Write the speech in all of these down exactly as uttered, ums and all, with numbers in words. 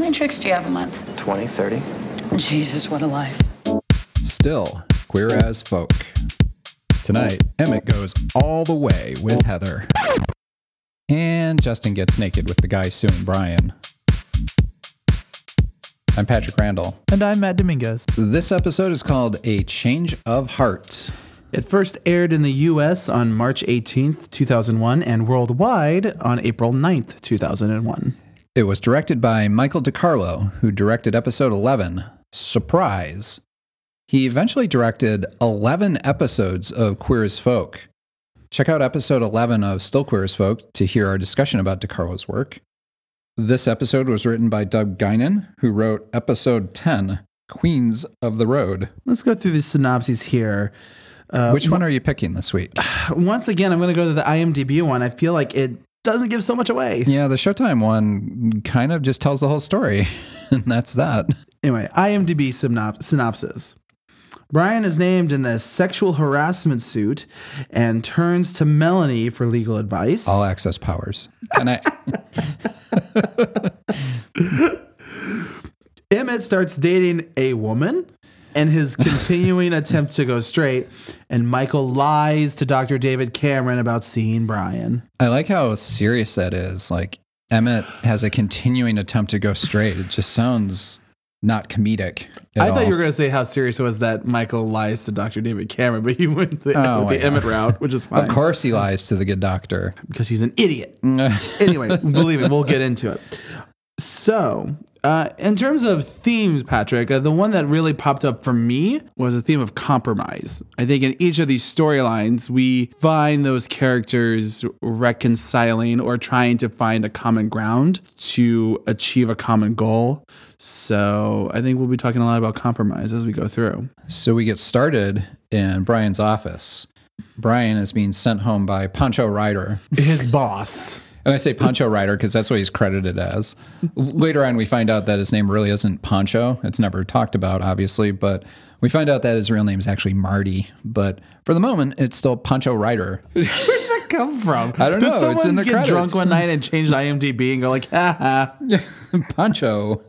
many tricks do you have a month? twenty, thirty. Jesus, what a life. Still queer as folk. Tonight, Emmett goes all the way with Heather. And Justin gets naked with the guy suing Brian. I'm Patrick Randall. And I'm Matt Dominguez. This episode is called A Change of Heart. It first aired in the U S on March eighteenth, two thousand one, and worldwide on April ninth, two thousand one. It was directed by Michael DeCarlo, who directed episode eleven, Surprise. He eventually directed eleven episodes of Queer as Folk. Check out episode eleven of Still Queer as Folk to hear our discussion about DeCarlo's work. This episode was written by Doug Guinan, who wrote episode ten, Queens of the Road. Let's go through the synopses here. Uh, Which one are you picking this week? Once again, I'm going to go to the IMDb one. I feel like it doesn't give so much away. Yeah, the Showtime one kind of just tells the whole story, and that's that. Anyway, IMDb synop- synopsis. Brian is named in the sexual harassment suit and turns to Melanie for legal advice. All access powers. Can I... Emmett starts dating a woman and his continuing attempt to go straight, and Michael lies to Doctor David Cameron about seeing Brian. I like how serious that is. Like, Emmett has a continuing attempt to go straight. It just sounds not comedic at I all. thought you were going to say how serious it was that Michael lies to Doctor David Cameron, but he went the, Oh, with the yeah. Emmett route, which is fine. Of course he lies to the good doctor. Because he's an idiot. Anyway, believe it, we'll get into it. So, uh, in terms of themes, Patrick, uh, the one that really popped up for me was a theme of compromise. I think in each of these storylines, we find those characters reconciling or trying to find a common ground to achieve a common goal. So I think we'll be talking a lot about compromise as we go through. So we get started in Brian's office. Brian is being sent home by Pancho Ryder. His boss. And I say Pancho Ryder because that's what he's credited as. Later on, we find out that his name really isn't Pancho. It's never talked about, obviously, but we find out that his real name is actually Marty. But for the moment, it's still Pancho Ryder. Where did that come from? I don't Did know. someone It's in the get credits. drunk one night and change IMDb and go like, ha ha. Pancho.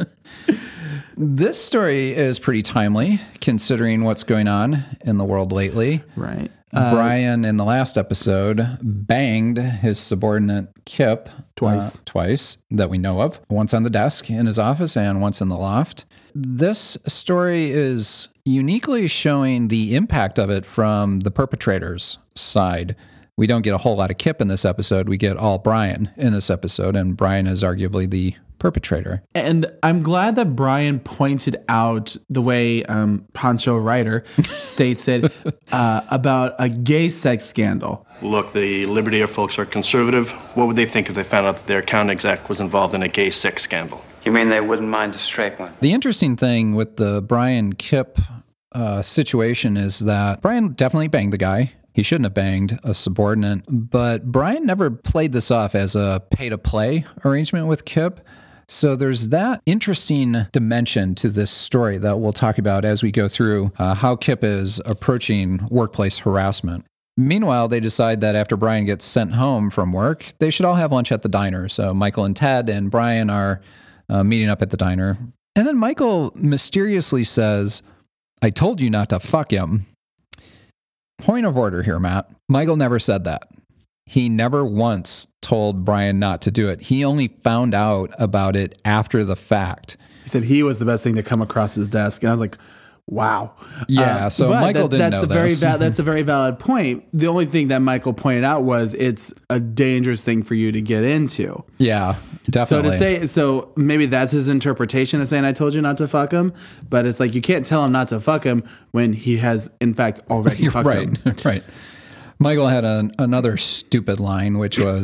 This story is pretty timely, considering what's going on in the world lately. Right. Brian, in the last episode, banged his subordinate Kip Twice. uh, twice that we know of. Once on the desk in his office and once in the loft. This story is uniquely showing the impact of it from the perpetrator's side. We don't get a whole lot of Kip in this episode. We get all Brian in this episode, and Brian is arguably the perpetrator. And I'm glad that Brian pointed out the way um, Pancho Ryder states it uh, about a gay sex scandal. Look, the Liberty Air folks are conservative. What would they think if they found out that their account exec was involved in a gay sex scandal? You mean they wouldn't mind a straight one? The interesting thing with the Brian Kip uh, situation is that Brian definitely banged the guy. He shouldn't have banged a subordinate, but Brian never played this off as a pay-to-play arrangement with Kip. So there's that interesting dimension to this story that we'll talk about as we go through uh, how Kip is approaching workplace harassment. Meanwhile, they decide that after Brian gets sent home from work, they should all have lunch at the diner. So Michael and Ted and Brian are uh, meeting up at the diner. And then Michael mysteriously says, "I told you not to fuck him." Point of order here, Matt. Michael never said that. He never once told Brian not to do it. He only found out about it after the fact. He said he was the best thing to come across his desk. And I was like, wow. Yeah, Um, so but Michael that, didn't that's know a very this. va- that's a very valid point. The only thing that Michael pointed out was it's a dangerous thing for you to get into. Yeah, definitely. So to say, so maybe that's his interpretation of saying, I told you not to fuck him. But it's like, you can't tell him not to fuck him when he has, in fact, already You're fucked right, him. right. Michael had an, another stupid line, which was...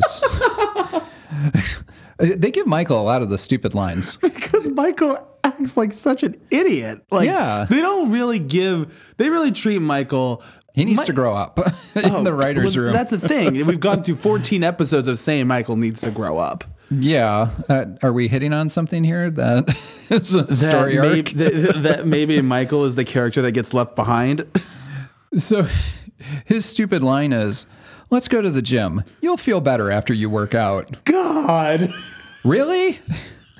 They give Michael a lot of the stupid lines. Because Michael acts like such an idiot. Like, Yeah. they don't really give, they really treat Michael. He needs Mi- to grow up in Oh, the writer's well, room. That's the thing. We've gone through fourteen episodes of saying Michael needs to grow up. Yeah. Uh, are we hitting on something here that is a story that, may, arc? that, that maybe Michael is the character that gets left behind. So his stupid line is, "Let's go to the gym. You'll feel better after you work out." God. Really?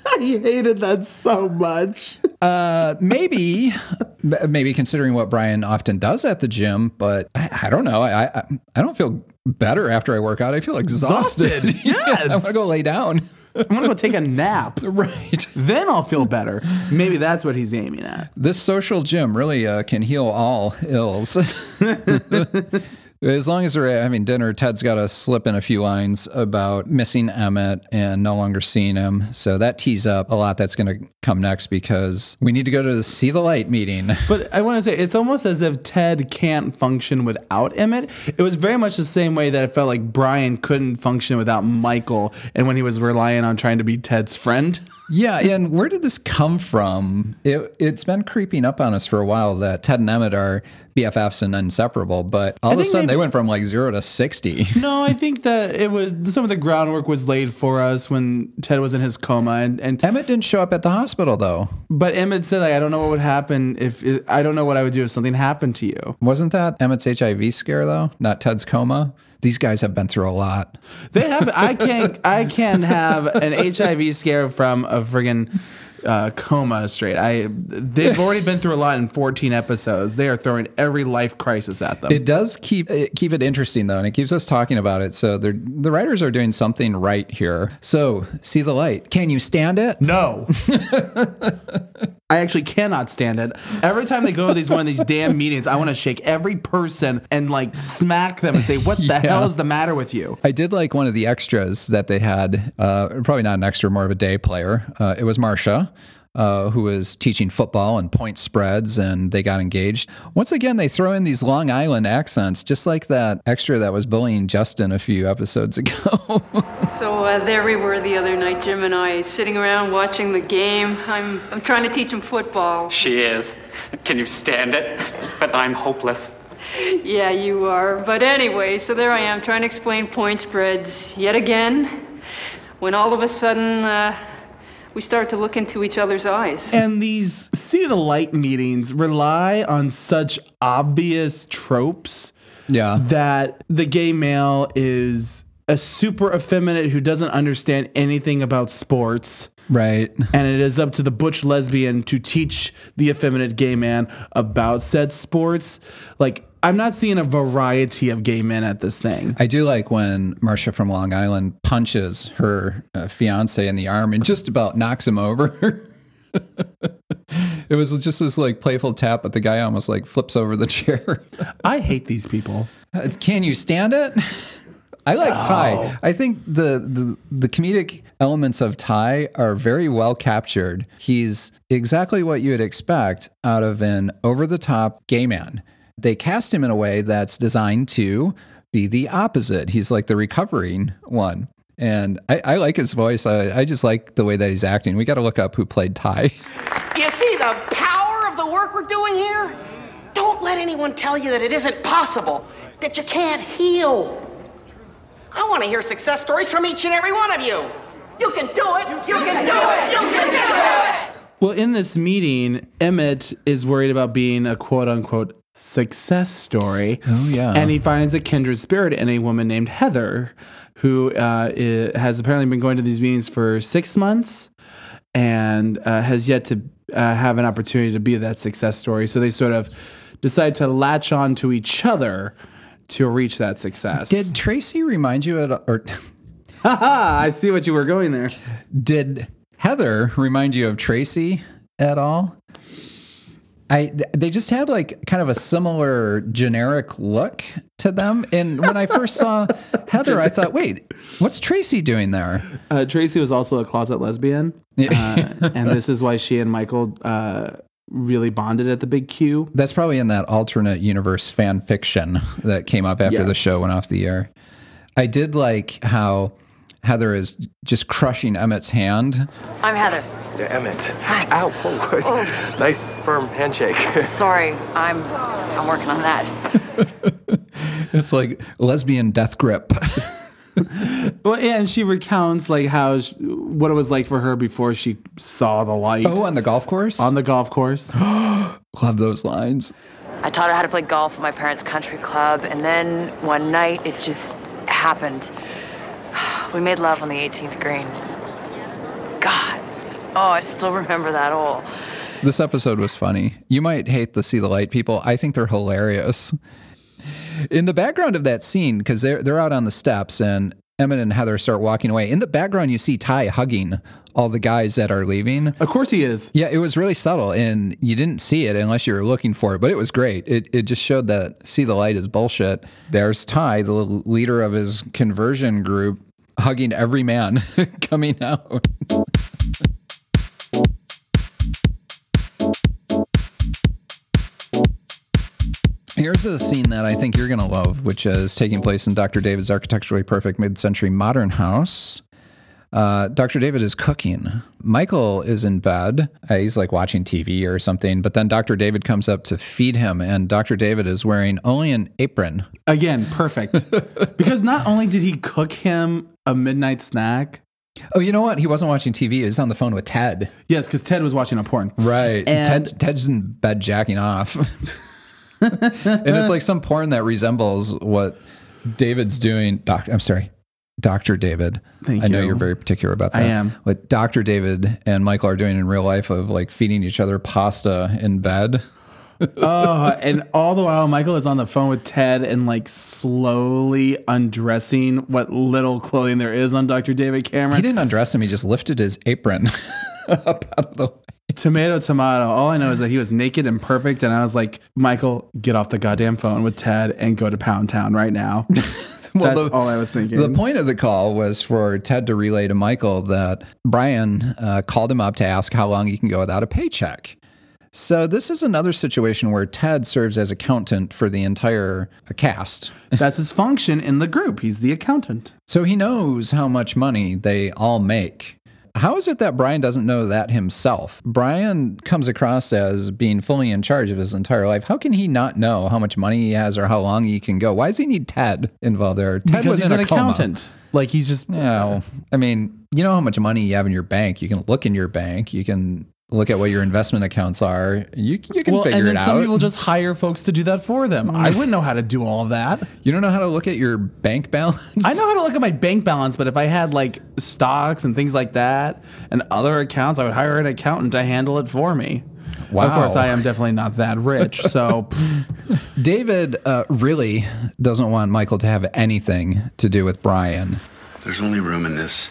I hated that so much. Uh, maybe, maybe considering what Brian often does at the gym, but I, I don't know. I, I I don't feel better after I work out. I feel exhausted. Exhausted, yes. I want to go lay down. I'm going to go take a nap. Right. Then I'll feel better. Maybe that's what he's aiming at. This social gym really uh, can heal all ills. As long as they're having dinner, Ted's got to slip in a few lines about missing Emmett and no longer seeing him. So that tees up a lot that's going to come next because we need to go to the See the Light meeting. But I want to say, it's almost as if Ted can't function without Emmett. It was very much the same way that it felt like Brian couldn't function without Michael, and when he was relying on trying to be Ted's friend. Yeah, and where did this come from? It, it's been creeping up on us for a while that Ted and Emmett are B F Fs and inseparable, but all I of a think sudden maybe- they went from like zero to sixty. No, I think that it was some of the groundwork was laid for us when Ted was in his coma, and, and Emmett didn't show up at the hospital, though. but Emmett said, like, I don't know what would happen if it, I don't know what I would do if something happened to you. Wasn't that Emmett's H I V scare, though? Not Ted's coma? These guys have been through a lot. They have. I can't. I can't have an H I V scare from a friggin' uh, coma straight. I. They've already been through a lot in fourteen episodes. They are throwing every life crisis at them. It does keep it, keep it interesting, though, and it keeps us talking about it. So they're, the writers are doing something right here. So, See the Light. Can you stand it? No. I actually cannot stand it. Every time they go to these one of these damn meetings, I want to shake every person and like smack them and say, "What the Yeah. hell is the matter with you?" I did like one of the extras that they had. Uh, probably not an extra, more of a day player. Uh, it was Marcia, uh, who was teaching football and point spreads, and they got engaged. Once again, they throw in these Long Island accents, just like that extra that was bullying Justin a few episodes ago. So uh, there we were the other night, Jim and I, sitting around watching the game. I'm, I'm trying to teach him football. She is. Can you stand it? But I'm hopeless. Yeah, you are. But anyway, so there I am trying to explain point spreads yet again, when all of a sudden uh, we start to look into each other's eyes. And these See the Light meetings rely on such obvious tropes Yeah. that the gay male is a super effeminate who doesn't understand anything about sports. Right. And it is up to the butch lesbian to teach the effeminate gay man about said sports. Like, I'm not seeing a variety of gay men at this thing. I do like when Marcia from Long Island punches her uh, fiance in the arm and just about knocks him over. It was just this like playful tap, but the guy almost like flips over the chair. I hate these people. Uh, Can you stand it? I like Ty. I think the, the the comedic elements of Ty are very well captured. He's exactly what you would expect out of an over-the-top gay man. They cast him in a way that's designed to be the opposite. He's like the recovering one. And I, I like his voice. I, I just like the way that he's acting. We got to look up who played Ty. You see the power of the work we're doing here? Don't let anyone tell you that it isn't possible, that you can't heal. I want to hear success stories from each and every one of you. You can do it. You can do it. You can do it. Well, in this meeting, Emmett is worried about being a quote-unquote success story. Oh, yeah. And he finds a kindred spirit in a woman named Heather, who uh, i- has apparently been going to these meetings for six months and uh, has yet to uh, have an opportunity to be that success story. So they sort of decide to latch on to each other to reach that success. Did Tracy remind you at or Haha, I see what you were going there. did Heather remind you of Tracy at all? I they just had like kind of a similar generic look to them. And when I first saw Heather, I thought, wait, what's Tracy doing there? Uh, Tracy was also a closet lesbian, uh, and this is why she and Michael uh, really bonded at the Big Q. That's probably in that alternate universe fan fiction that came up after the Yes. show went off the air. I did like how Heather is just crushing Emmett's hand. I'm Heather. Yeah, Emmett. Ow. Whoa. Nice firm handshake. Sorry, I'm I'm working on that. It's like lesbian death grip. Well, yeah, and she recounts like how she, what it was like for her before she saw the light Oh, on the golf course? on the golf course. Love those lines. I taught her how to play golf at my parents' country club, and then one night it just happened. We made love on the eighteenth green. God, Oh, I still remember that hole. This episode was funny. You might hate the See the Light people. I think they're hilarious. In the background of that scene, because they're, they're out on the steps and Emmett and Heather start walking away. In the background, you see Ty hugging all the guys that are leaving. Of course he is. Yeah, it was really subtle, and you didn't see it unless you were looking for it, but it was great. It it just showed that See the Light is bullshit. There's Ty, the leader of his conversion group, hugging every man coming out. Here's a scene that I think you're going to love, which is taking place in Doctor David's architecturally perfect mid-century modern house. Uh, Doctor David is cooking. Michael is in bed. Uh, he's like watching T V or something, but then Doctor David comes up to feed him, and Doctor David is wearing only an apron. Again, perfect. Because not only did he cook him a midnight snack. Oh, you know what? He wasn't watching T V. He was on the phone with Ted. Yes, because Ted was watching a porn. Right. And Ted, Ted's in bed jacking off. And it's like some porn that resembles what David's doing. Doc, I'm sorry, Doctor David. Thank I know you. you're very particular about that. I am. What Doctor David and Michael are doing in real life of like feeding each other pasta in bed. Oh, and all the while Michael is on the phone with Ted and like slowly undressing what little clothing there is on Doctor David Cameron. He didn't undress him. He just lifted his apron up out of the way. Tomato, tomato. All I know is that he was naked and perfect. And I was like, Michael, get off the goddamn phone with Ted and go to Pound Town right now. Well, That's the, all I was thinking. The point of the call was for Ted to relay to Michael that Brian uh, called him up to ask how long he can go without a paycheck. So this is another situation where Ted serves as accountant for the entire cast. That's his function in the group. He's the accountant. So he knows how much money they all make. How is it that Brian doesn't know that himself? Brian comes across as being fully in charge of his entire life. How can he not know how much money he has or how long he can go? Why does he need Ted involved there? Ted Because was he's in an a coma. accountant. Like he's just... You know, I mean, you know how much money you have in your bank. You can look in your bank. You can look at what your investment accounts are. You, you can well, figure and then it out. some people just hire folks to do that for them. I wouldn't know how to do all of that. You don't know how to look at your bank balance? I know how to look at my bank balance, but if I had like stocks and things like that and other accounts, I would hire an accountant to handle it for me. Wow. Of course, I am definitely not that rich. So David uh, really doesn't want Michael to have anything to do with Brian. There's only room in this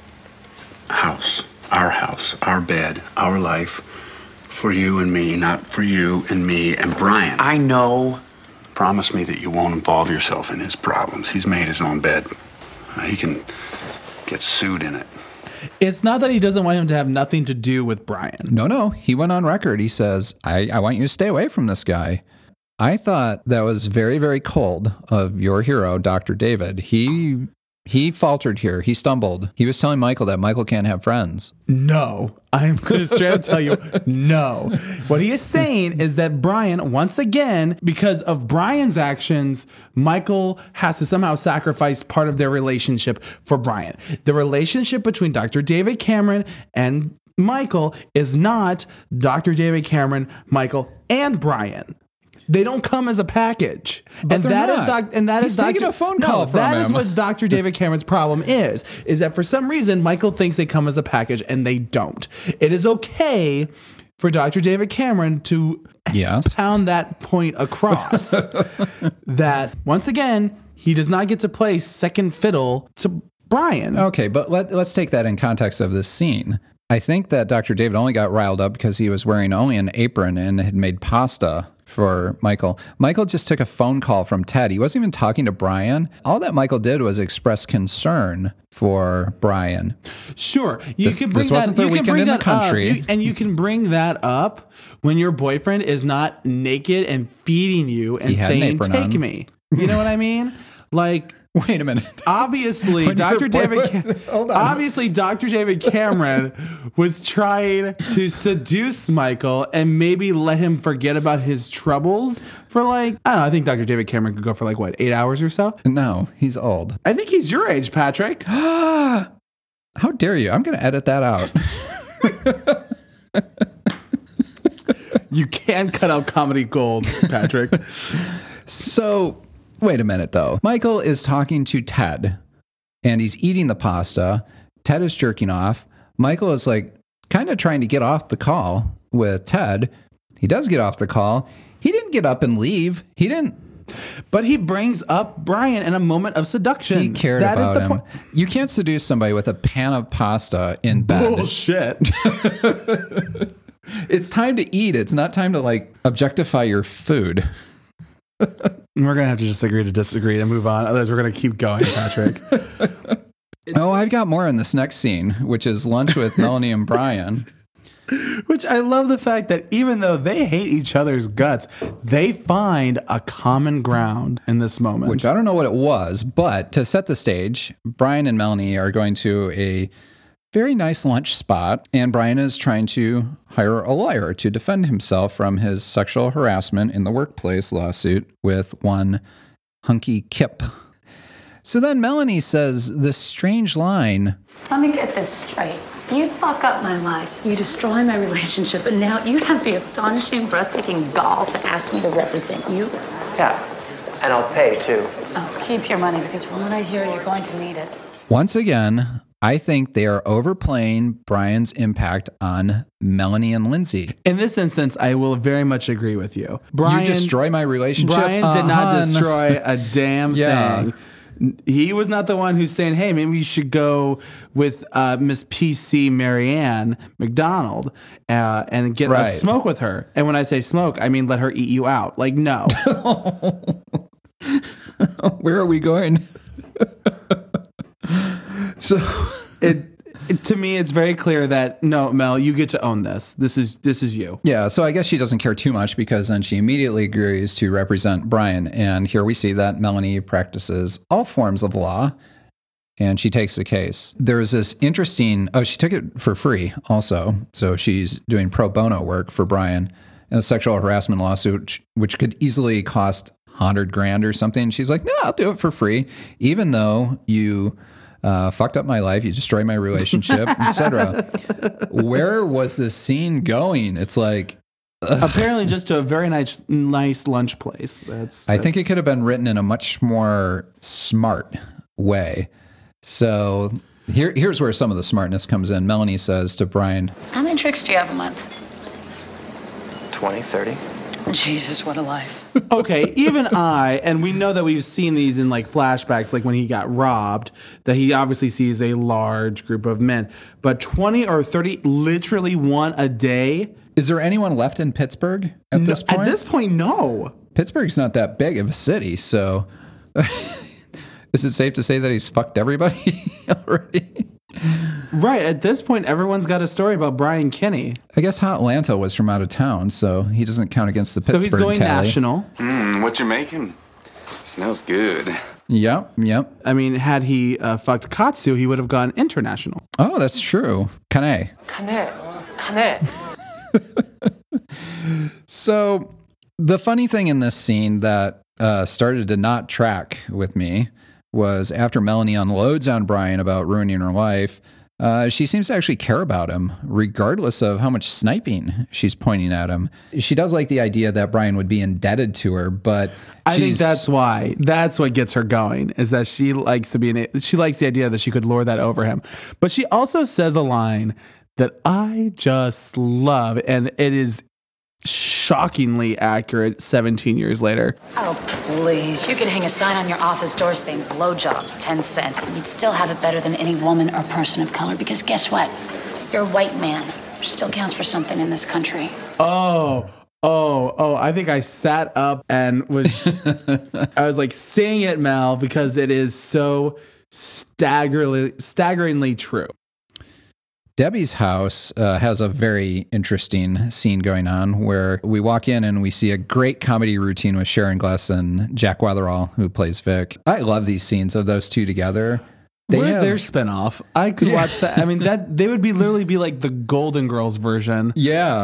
house, our house, our bed, our life, for you and me, not for you and me and Brian. I know. Promise me that you won't involve yourself in his problems. He's made his own bed. Uh, he can get sued in it. It's not that he doesn't want him to have nothing to do with Brian. No, no. He went on record. He says, I, I want you to stay away from this guy. I thought that was very, very cold of your hero, Doctor David. He he faltered here. He stumbled. He was telling Michael that Michael can't have friends. No, I'm going to straight up tell you, no. What he is saying is that Brian, once again, because of Brian's actions, Michael has to somehow sacrifice part of their relationship for Brian. The relationship between Doctor David Cameron and Michael is not Doctor David Cameron, Michael, and Brian. They don't come as a package, But and they're that is not. doc, and that He's is taking Doctor a phone no, call from that is him. what Doctor David Cameron's problem is. Is that for some reason Michael thinks they come as a package, and they don't. It is okay for Doctor David Cameron to Yes. pound that point across. That once again he does not get to play second fiddle to Brian. Okay, but let, let's take that in context of this scene. I think that Doctor David only got riled up because he was wearing only an apron and had made pasta for Michael. Michael just took a phone call from Ted. He wasn't even talking to Brian. All that Michael did was express concern for Brian. Sure, you This- can bring this wasn't that, their you can weekend bring in the that up. country. You- and you can bring that up when your boyfriend is not naked and feeding you and He had an saying, apron "Take on." me." You know what I mean? Like, Wait a minute. obviously, When Doctor your David. boyfriend- Ca- Hold on. obviously, Doctor David Cameron was trying to seduce Michael and maybe let him forget about his troubles for like I don't know. I think Doctor David Cameron could go for like what eight hours or so. No, he's old. I think he's your age, Patrick. How dare you? I'm going to edit that out. You can cut out comedy gold, Patrick. So, wait a minute, though. Michael is talking to Ted, and he's eating the pasta. Ted is jerking off. Michael is like, kind of trying to get off the call with Ted. He does get off the call. He didn't get up and leave. He didn't. But he brings up Brian in a moment of seduction. He cared That is about the him. point. You can't seduce somebody with a pan of pasta in bed. Bullshit. It's time to eat. It's not time to like objectify your food. We're gonna have to just agree to disagree and move on. Otherwise, we're gonna keep going, Patrick. Oh, I've got more in this next scene, which is lunch with Melanie and Brian. Which I love the fact that even though they hate each other's guts, they find a common ground in this moment. Which I don't know what it was, but to set the stage, Brian and Melanie are going to a very nice lunch spot, and Brian is trying to hire a lawyer to defend himself from his sexual harassment in the workplace lawsuit with one hunky Kip. So then Melanie says this strange line. Let me get this straight. You fuck up my life. You destroy my relationship, and now you have the astonishing, breathtaking gall to ask me to represent you? Yeah, and I'll pay too. Oh, keep your money, because from what I hear, you're going to need it. Once again, I think they are overplaying Brian's impact on Melanie and Lindsay. In this instance, I will very much agree with you. Brian, you destroy my relationship? Brian did not Uh-hun. destroy a damn Yeah. thing. He was not the one who's saying, hey, maybe you should go with uh, Miss P C Marianne McDonald uh, and get Right. a smoke with her. And when I say smoke, I mean let her eat you out. Like, no. Where are we going? So it, it to me, it's very clear that no, Mel, you get to own this. This is this is you. Yeah, so I guess she doesn't care too much because then she immediately agrees to represent Brian. And here we see that Melanie practices all forms of law and she takes the case. There's this interesting, oh, she took it for free also. So she's doing pro bono work for Brian in a sexual harassment lawsuit, which, which could easily cost a hundred grand or something. She's like, no, I'll do it for free, even though you uh, fucked up my life, you destroyed my relationship, et cetera. Where was this scene going? It's like, ugh. Apparently just to a very nice nice lunch place. That's, I think it that's- could have been written in a much more smart way. So here, here's where some of the smartness comes in. Melanie says to Brian, How many tricks do you have a month? twenty, thirty. Jesus, what a life. Okay, even I, and we know that we've seen these in like flashbacks, like when he got robbed, that he obviously sees a large group of men. But twenty or thirty, literally one a day. Is there anyone left in Pittsburgh at this No, point? At this point, no. Pittsburgh's not that big of a city, so is it safe to say that he's fucked everybody already? Right, at this point, everyone's got a story about Brian Kinney. I guess Hotlanta was from out of town, so he doesn't count against the So Pittsburgh he's going tally. national. Mm, what you making? Smells good. Yep, yep. I mean, had he uh, fucked Katsu, he would have gone international. Oh, that's true. Kane. Kane, Kane. So the funny thing in this scene that uh, started to not track with me was after Melanie unloads on Brian about ruining her life, uh, she seems to actually care about him, regardless of how much sniping she's pointing at him. She does like the idea that Brian would be indebted to her, but I think she's- that's why. That's what gets her going, is that she likes to be an, she likes the idea that she could lure that over him. But she also says a line that I just love, and it is shockingly accurate seventeen years later. Oh, please. You could hang a sign on your office door saying blowjobs, ten cents, and you'd still have it better than any woman or person of color, because guess what? You're a white man, which still counts for something in this country. Oh, oh, oh, I think I sat up and was, I was like saying it, Mel, because it is so staggeringly, staggeringly true. Debbie's house uh, has a very interesting scene going on where we walk in and we see a great comedy routine with Sharon Gless and Jack Wetherall, who plays Vic. I love these scenes of those two together. They Where's have- their spinoff? I could Yeah. watch that. I mean, that they would be literally be like the Golden Girls version. Yeah.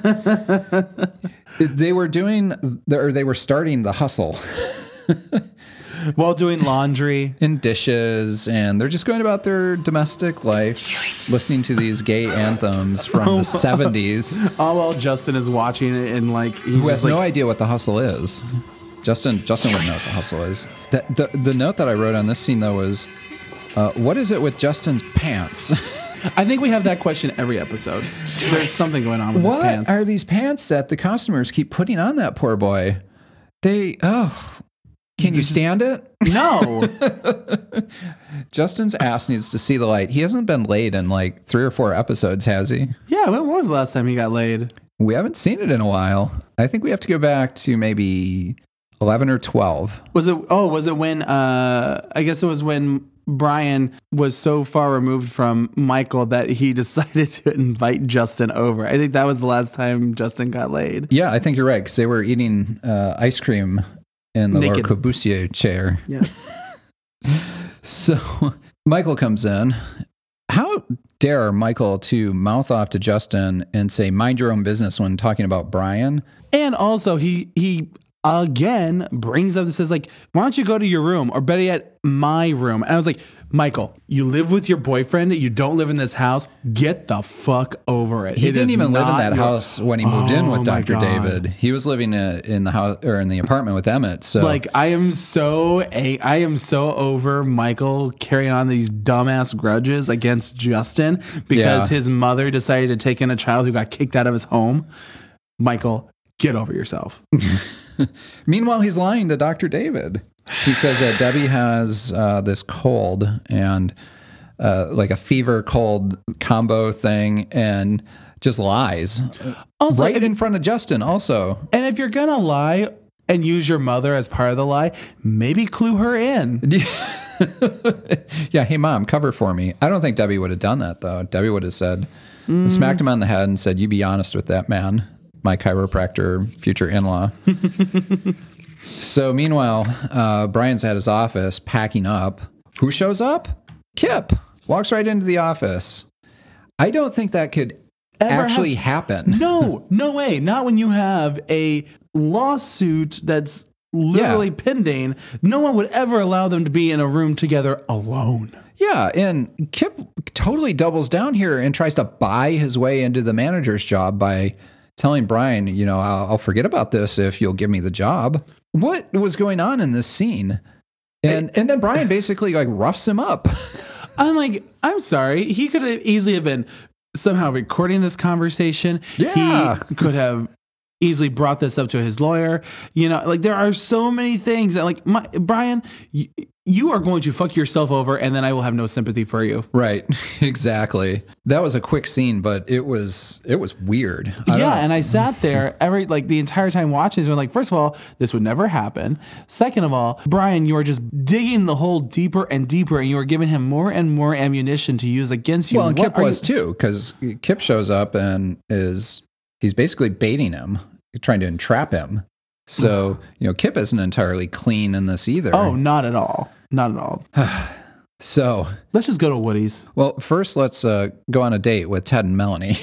They were doing, or they were starting The Hustle while doing laundry and dishes, and they're just going about their domestic life, listening to these gay anthems from the seventies. All while Justin is watching it and like he's Who has just like, no idea what The Hustle is. Justin Justin wouldn't know what The Hustle is. The, the, the note that I wrote on this scene, though, was, uh, what is it with Justin's pants? I think we have that question every episode. There's something going on with what his pants. are these pants that the customers keep putting on that poor boy? They, oh, can you stand it? No. Justin's ass needs to see the light. He hasn't been laid in like three or four episodes, has he? Yeah, when was the last time he got laid? We haven't seen it in a while. I think we have to go back to maybe eleven or twelve. Was it, oh, was it when, uh, I guess it was when Brian was so far removed from Michael that he decided to invite Justin over. I think that was the last time Justin got laid. Yeah, I think you're right, because they were eating uh, ice cream in the Naked. Laura Corbusier chair. Yes. So Michael comes in. How dare Michael to mouth off to Justin and say, mind your own business when talking about Brian? And also he, he again brings up, this says like, why don't you go to your room, or better yet, my room? And I was like, Michael, you live with your boyfriend. You don't live in this house. Get the fuck over it. He It didn't is even live in not that your- house when he moved in Oh with my Doctor God. David. He was living uh, in the house or in the apartment with Emmett. So Like, I am so a I am so over Michael carrying on these dumbass grudges against Justin because Yeah. his mother decided to take in a child who got kicked out of his home. Michael, get over yourself. meanwhile, he's lying to Doctor David. He says that Debbie has uh, this cold and uh, like a fever cold combo thing, and just lies Also, right if- in front of Justin. Also, And if you're gonna lie and use your mother as part of the lie, maybe clue her in. yeah, hey mom, cover for me. I don't think Debbie would have done that though. Debbie would have said, smacked him on the head and said, "You be honest with that man, my chiropractor, future in-law." So meanwhile, uh, Brian's at his office packing up. Who shows up? Kip walks right into the office. I don't think that could Ever actually hap- happen. No, no way. Not when you have a lawsuit that's literally Yeah. pending. No one would ever allow them to be in a room together alone. Yeah, and Kip totally doubles down here and tries to buy his way into the manager's job by telling Brian, you know, I'll, I'll forget about this if you'll give me the job. What was going on in this scene? And and then Brian basically like roughs him up. I'm like, I'm sorry. He could have easily have been somehow recording this conversation. Yeah. He could have easily brought this up to his lawyer. You know, like there are so many things that like, my, Brian, you, you are going to fuck yourself over and then I will have no sympathy for you. Right, exactly. That was a quick scene, but it was it was weird. I don't Yeah, know. and I sat there every like the entire time watching this. We're like, first of all, this would never happen. Second of all, Brian, you are just digging the hole deeper and deeper, and you are giving him more and more ammunition to use against you. Well, and What Kip are was you- too, because Kip shows up and is he's basically baiting him, trying to entrap him. So you know, Kip isn't entirely clean in this either. Oh, not at all. Not at all. So let's just go to Woody's. Well, first let's uh, go on a date with Ted and Melanie.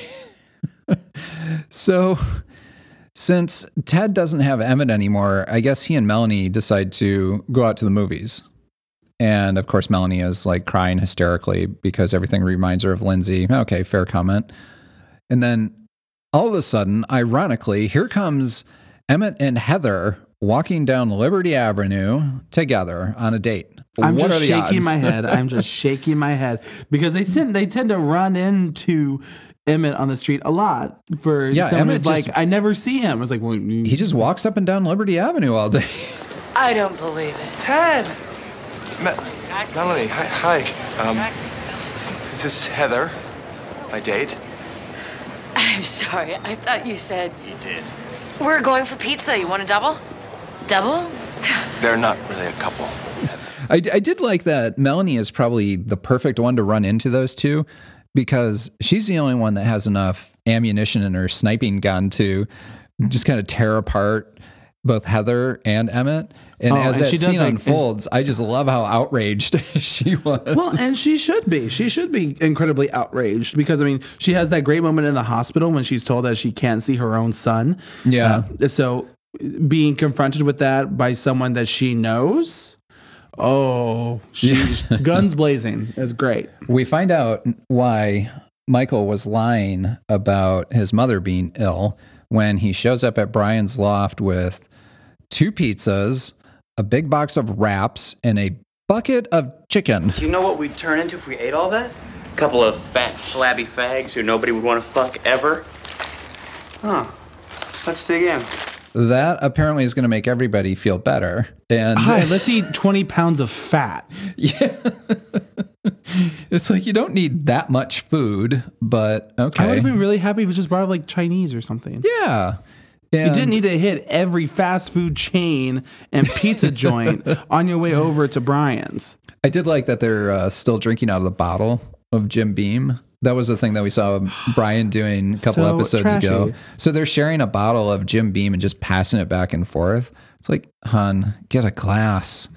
So since Ted doesn't have Emmett anymore, I guess he and Melanie decide to go out to the movies. And of course, Melanie is like crying hysterically because everything reminds her of Lindsay. Okay, fair comment. And then all of a sudden, ironically, here comes Emmett and Heather walking down Liberty Avenue together on a date. I'm What just are the shaking odds? my head. I'm just shaking my head because they tend they tend to run into Emmett on the street a lot. For Yeah, someone Emmett who's like, just- I never see him. I was like, well, you- He just walks up and down Liberty Avenue all day. I don't believe it. Ted! Me- Melanie, hi. hi. Um, this is Heather, my date. I'm sorry. I thought you said You did. we're going for pizza. You want a double? Double? They're not really a couple. I, I did like that Melanie is probably the perfect one to run into those two because she's the only one that has enough ammunition in her sniping gun to just kind of tear apart both Heather and Emmett. And Oh, as and that she does, scene like- unfolds, I just love how outraged she was. Well, and she should be. She should be incredibly outraged because, I mean, she has that great moment in the hospital when she's told that she can't see her own son. Yeah. Uh, so being confronted with that by someone that she knows, oh, she's guns blazing. That's great. We find out why Michael was lying about his mother being ill when he shows up at Brian's loft with two pizzas, a big box of wraps, and a bucket of chicken. Do you know what we'd turn into if we ate all that? Couple of fat, flabby fags who nobody would want to fuck ever. Huh. Let's dig in. That apparently is going to make everybody feel better. And Hi, let's eat twenty pounds of fat. Yeah. It's like you don't need that much food, but okay. I would have been really happy if it just brought up like Chinese or something. Yeah. You And didn't need to hit every fast food chain and pizza joint on your way over to Brian's. I did like that they're uh, still drinking out of the bottle of Jim Beam. That was the thing that we saw Brian doing a couple So episodes trashy. ago. So they're sharing a bottle of Jim Beam and just passing it back and forth. It's like, hon, get a glass.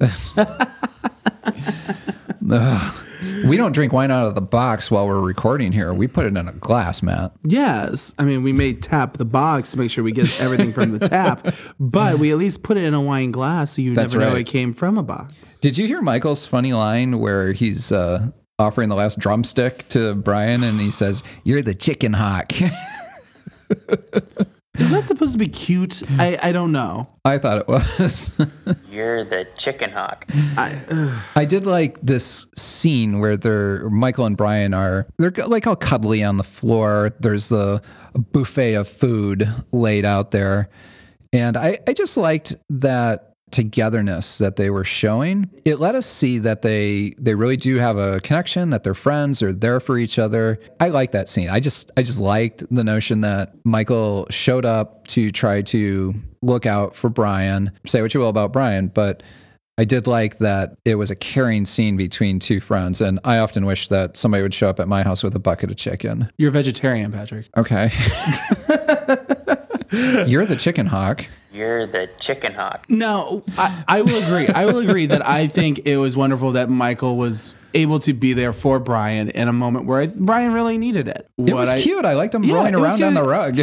Ugh. We don't drink wine out of the box while we're recording here. We put it in a glass, Matt. Yes. I mean, we may tap the box to make sure we get everything from the tap, but we at least put it in a wine glass so you That's never know right. it came from a box. Did you hear Michael's funny line where he's uh, offering the last drumstick to Brian and he says, "You're the chicken hawk." Is that supposed to be cute? I, I don't know. I thought it was. You're the chicken hawk. I, I did like this scene where they're Michael and Brian are they're like all cuddly on the floor. There's the buffet of food laid out there. And I, I just liked that togetherness that they were showing. It let us see that they they really do have a connection, that they're friends, or there for each other. I like that scene. I just I just liked the notion that Michael showed up to try to look out for Brian. Say what you will about Brian, but I did like that it was a caring scene between two friends, and I often wish that somebody would show up at my house with a bucket of chicken. You're a vegetarian, Patrick. Okay. You're the chicken hawk. You're the chicken hawk. No, I, I will agree. I will agree that I think it was wonderful that Michael was able to be there for Brian in a moment where I, Brian really needed it. It What was I- cute. I liked him Yeah, rolling it was around on cute. the rug.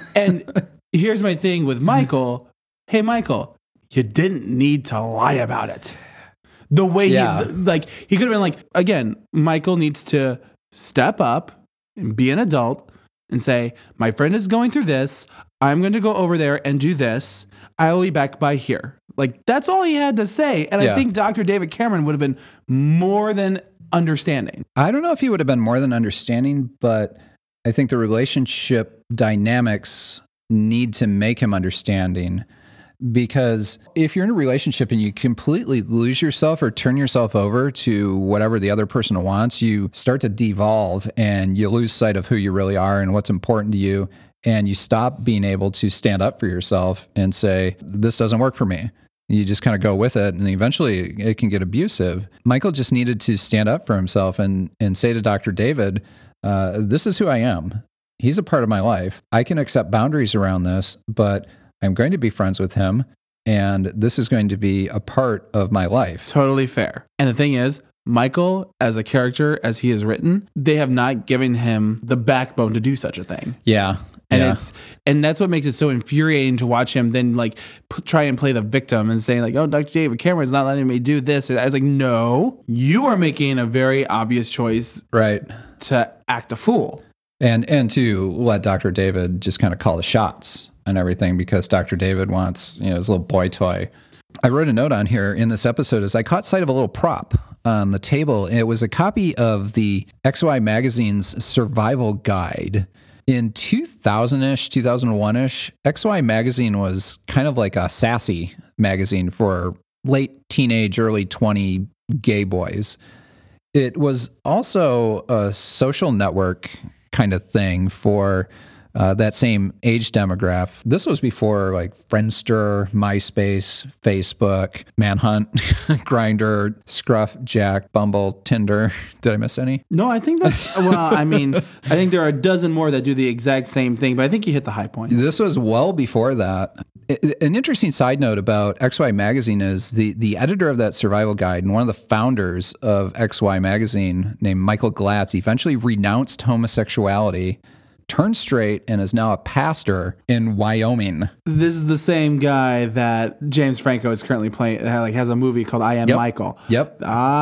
And here's my thing with Michael. Hey, Michael, you didn't need to lie about it. The way Yeah. he, like, he could have been like, again, Michael needs to step up and be an adult and say, my friend is going through this. I'm going to go over there and do this. I'll be back by here. Like, that's all he had to say. And Yeah. I think Doctor David Cameron would have been more than understanding. I don't know if he would have been more than understanding, but I think the relationship dynamics need to make him understanding. Because if you're in a relationship and you completely lose yourself or turn yourself over to whatever the other person wants, you start to devolve and you lose sight of who you really are and what's important to you. And you stop being able to stand up for yourself and say, this doesn't work for me. You just kind of go with it, and eventually it can get abusive. Michael just needed to stand up for himself and, and say to Doctor David, uh, this is who I am. He's a part of my life. I can accept boundaries around this, but I'm going to be friends with him, and this is going to be a part of my life. Totally fair. And the thing is, Michael, as a character, as he is written, they have not given him the backbone to do such a thing. Yeah. And yeah. it's and that's what makes it so infuriating to watch him then like p- try and play the victim and saying like, oh, Doctor David Cameron's not letting me do this or that. I was like, no, you are making a very obvious choice, right, to act a fool. And and to let Doctor David just kind of call the shots and everything because Doctor David wants, you know, his little boy toy. I wrote a note on here in this episode as I caught sight of a little prop on the table. It was a copy of the X Y Magazine's Survival Guide. In two thousand-ish, two thousand one-ish, X Y Magazine was kind of like a sassy magazine for late teenage, early twenty gay boys. It was also a social network kind of thing for uh, that same age demographic. This was before like Friendster, MySpace, Facebook, Manhunt, Grindr, Scruff, Jack, Bumble, Tinder. Did I miss any? No, I think that's, well, I mean, I think there are a dozen more that do the exact same thing, but I think you hit the high point. This was well before that. An interesting side note about X Y Magazine is the, the editor of that survival guide and one of the founders of X Y Magazine named Michael Glatz eventually renounced homosexuality, turned straight, and is now a pastor in Wyoming. This is the same guy that James Franco is currently playing, like has a movie called I Am Yep. Michael. Yep.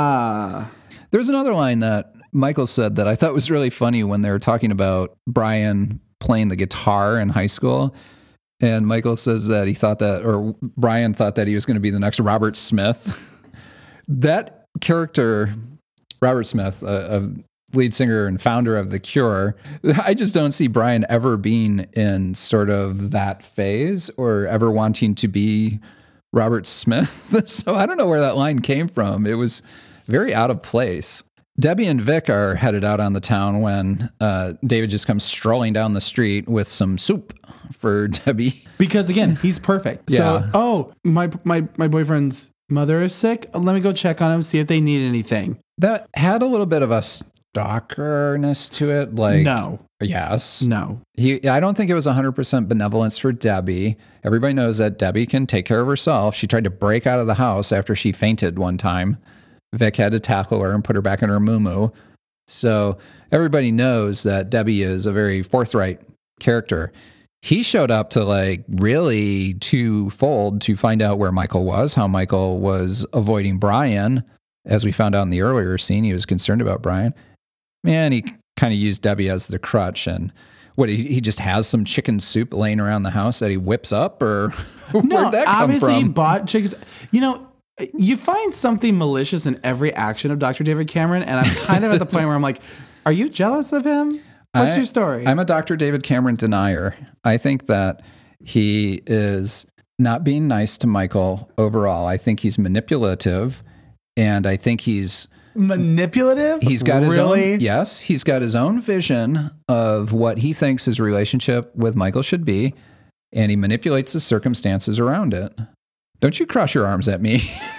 Ah. There's another line that Michael said that I thought was really funny when they were talking about Brian playing the guitar in high school. And Michael says that he thought that, or Brian thought that he was going to be the next Robert Smith. That character, Robert Smith, uh, of lead singer and founder of The Cure. I just don't see Brian ever being in sort of that phase or ever wanting to be Robert Smith. So I don't know where that line came from. It was very out of place. Debbie and Vic are headed out on the town when uh, David just comes strolling down the street with some soup for Debbie. Because again, he's perfect. Yeah. So, oh, my my my boyfriend's mother is sick. Let me go check on him, see if they need anything. That had a little bit of a stalkerness to it. Like, no. Yes. No. He, I don't think it was one hundred percent benevolence for Debbie. Everybody knows that Debbie can take care of herself. She tried to break out of the house after she fainted one time. Vic had to tackle her and put her back in her muumuu. So everybody knows that Debbie is a very forthright character. He showed up to like really twofold to find out where Michael was, how Michael was avoiding Brian. As we found out in the earlier scene, he was concerned about Brian. Man, he kind of used Debbie as the crutch. And what, he, he just has some chicken soup laying around the house that he whips up? Or where'd no, that come obviously from? he bought chickens. You know, you find something malicious in every action of Doctor David Cameron, and I'm kind of at the point where I'm like, are you jealous of him? What's I, your story? I'm a Doctor David Cameron denier. I think that he is not being nice to Michael overall. I think he's manipulative, and I think he's manipulative. He's got his really? own, yes, he's got his own vision of what he thinks his relationship with Michael should be, and he manipulates the circumstances around it. Don't you cross your arms at me.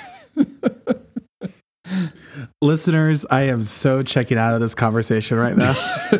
Listeners, I am so checking out of this conversation right now.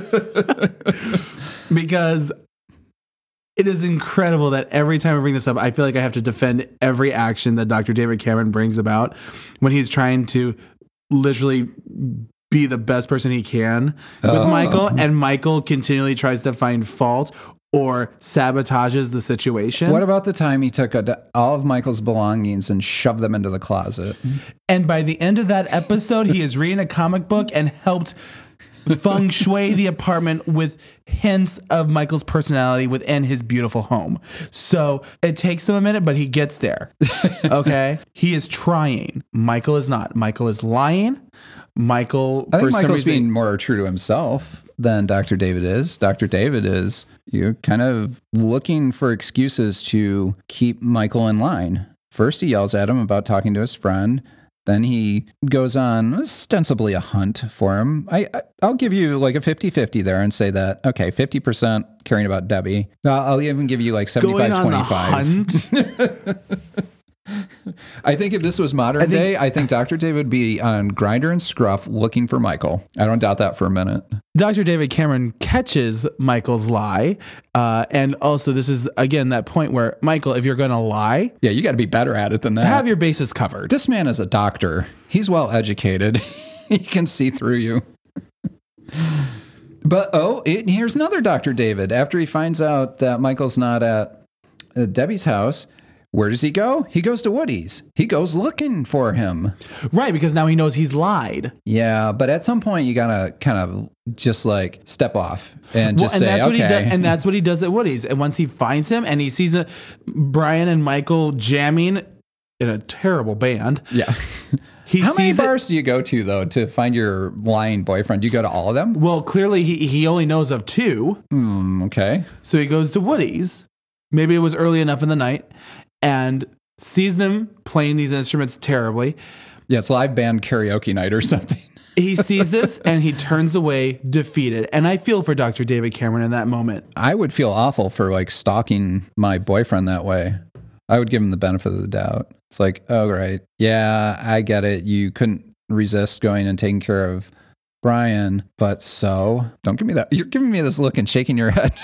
Because it is incredible that every time I bring this up, I feel like I have to defend every action that Doctor David Cameron brings about when he's trying to literally be the best person he can with Oh. Michael, and Michael continually tries to find fault or sabotages the situation. What about the time he took a, all of Michael's belongings and shoved them into the closet? And by the end of that episode, he is reading a comic book and helped feng shui the apartment with hints of Michael's personality within his beautiful home. So it takes him a minute, but he gets there. Okay? He is trying. Michael is not. Michael is lying. Michael, I think for some Michael's reason, being more true to himself than Doctor David is. Doctor David is you're kind of looking for excuses to keep Michael in line. First, he yells at him about talking to his friend. Then he goes on ostensibly a hunt for him. I, I, I'll give you like a fifty-fifty there and say that, okay, fifty percent caring about Debbie. I'll, I'll even give you like seventy-five twenty-five. I think if this was modern I think, day, I think Doctor David would be on Grindr and Scruff looking for Michael. I don't doubt that for a minute. Doctor David Cameron catches Michael's lie. Uh, and also, this is, again, that point where, Michael, if you're going to lie... Yeah, you got to be better at it than that. Have your bases covered. This man is a doctor. He's well educated. He can see through you. But, oh, it, here's another Doctor David. After he finds out that Michael's not at uh, Debbie's house... Where does he go? He goes to Woody's. He goes looking for him. Right, because now he knows he's lied. Yeah, but at some point you gotta kind of just like step off and just well, and say, that's what okay. He does, and that's what he does at Woody's. And once he finds him and he sees a, Brian and Michael jamming in a terrible band. Yeah. He How many sees bars it, do you go to, though, to find your lying boyfriend? Do you go to all of them? Well, clearly he, he only knows of two. Mm, okay. So he goes to Woody's. Maybe it was early enough in the night. And sees them playing these instruments terribly. Yeah, it's live band karaoke night or something. He sees this and he turns away defeated. And I feel for Doctor David Cameron in that moment. I would feel awful for like stalking my boyfriend that way. I would give him the benefit of the doubt. It's like, oh, right. Yeah, I get it. You couldn't resist going and taking care of Brian. But so, don't give me that. You're giving me this look and shaking your head.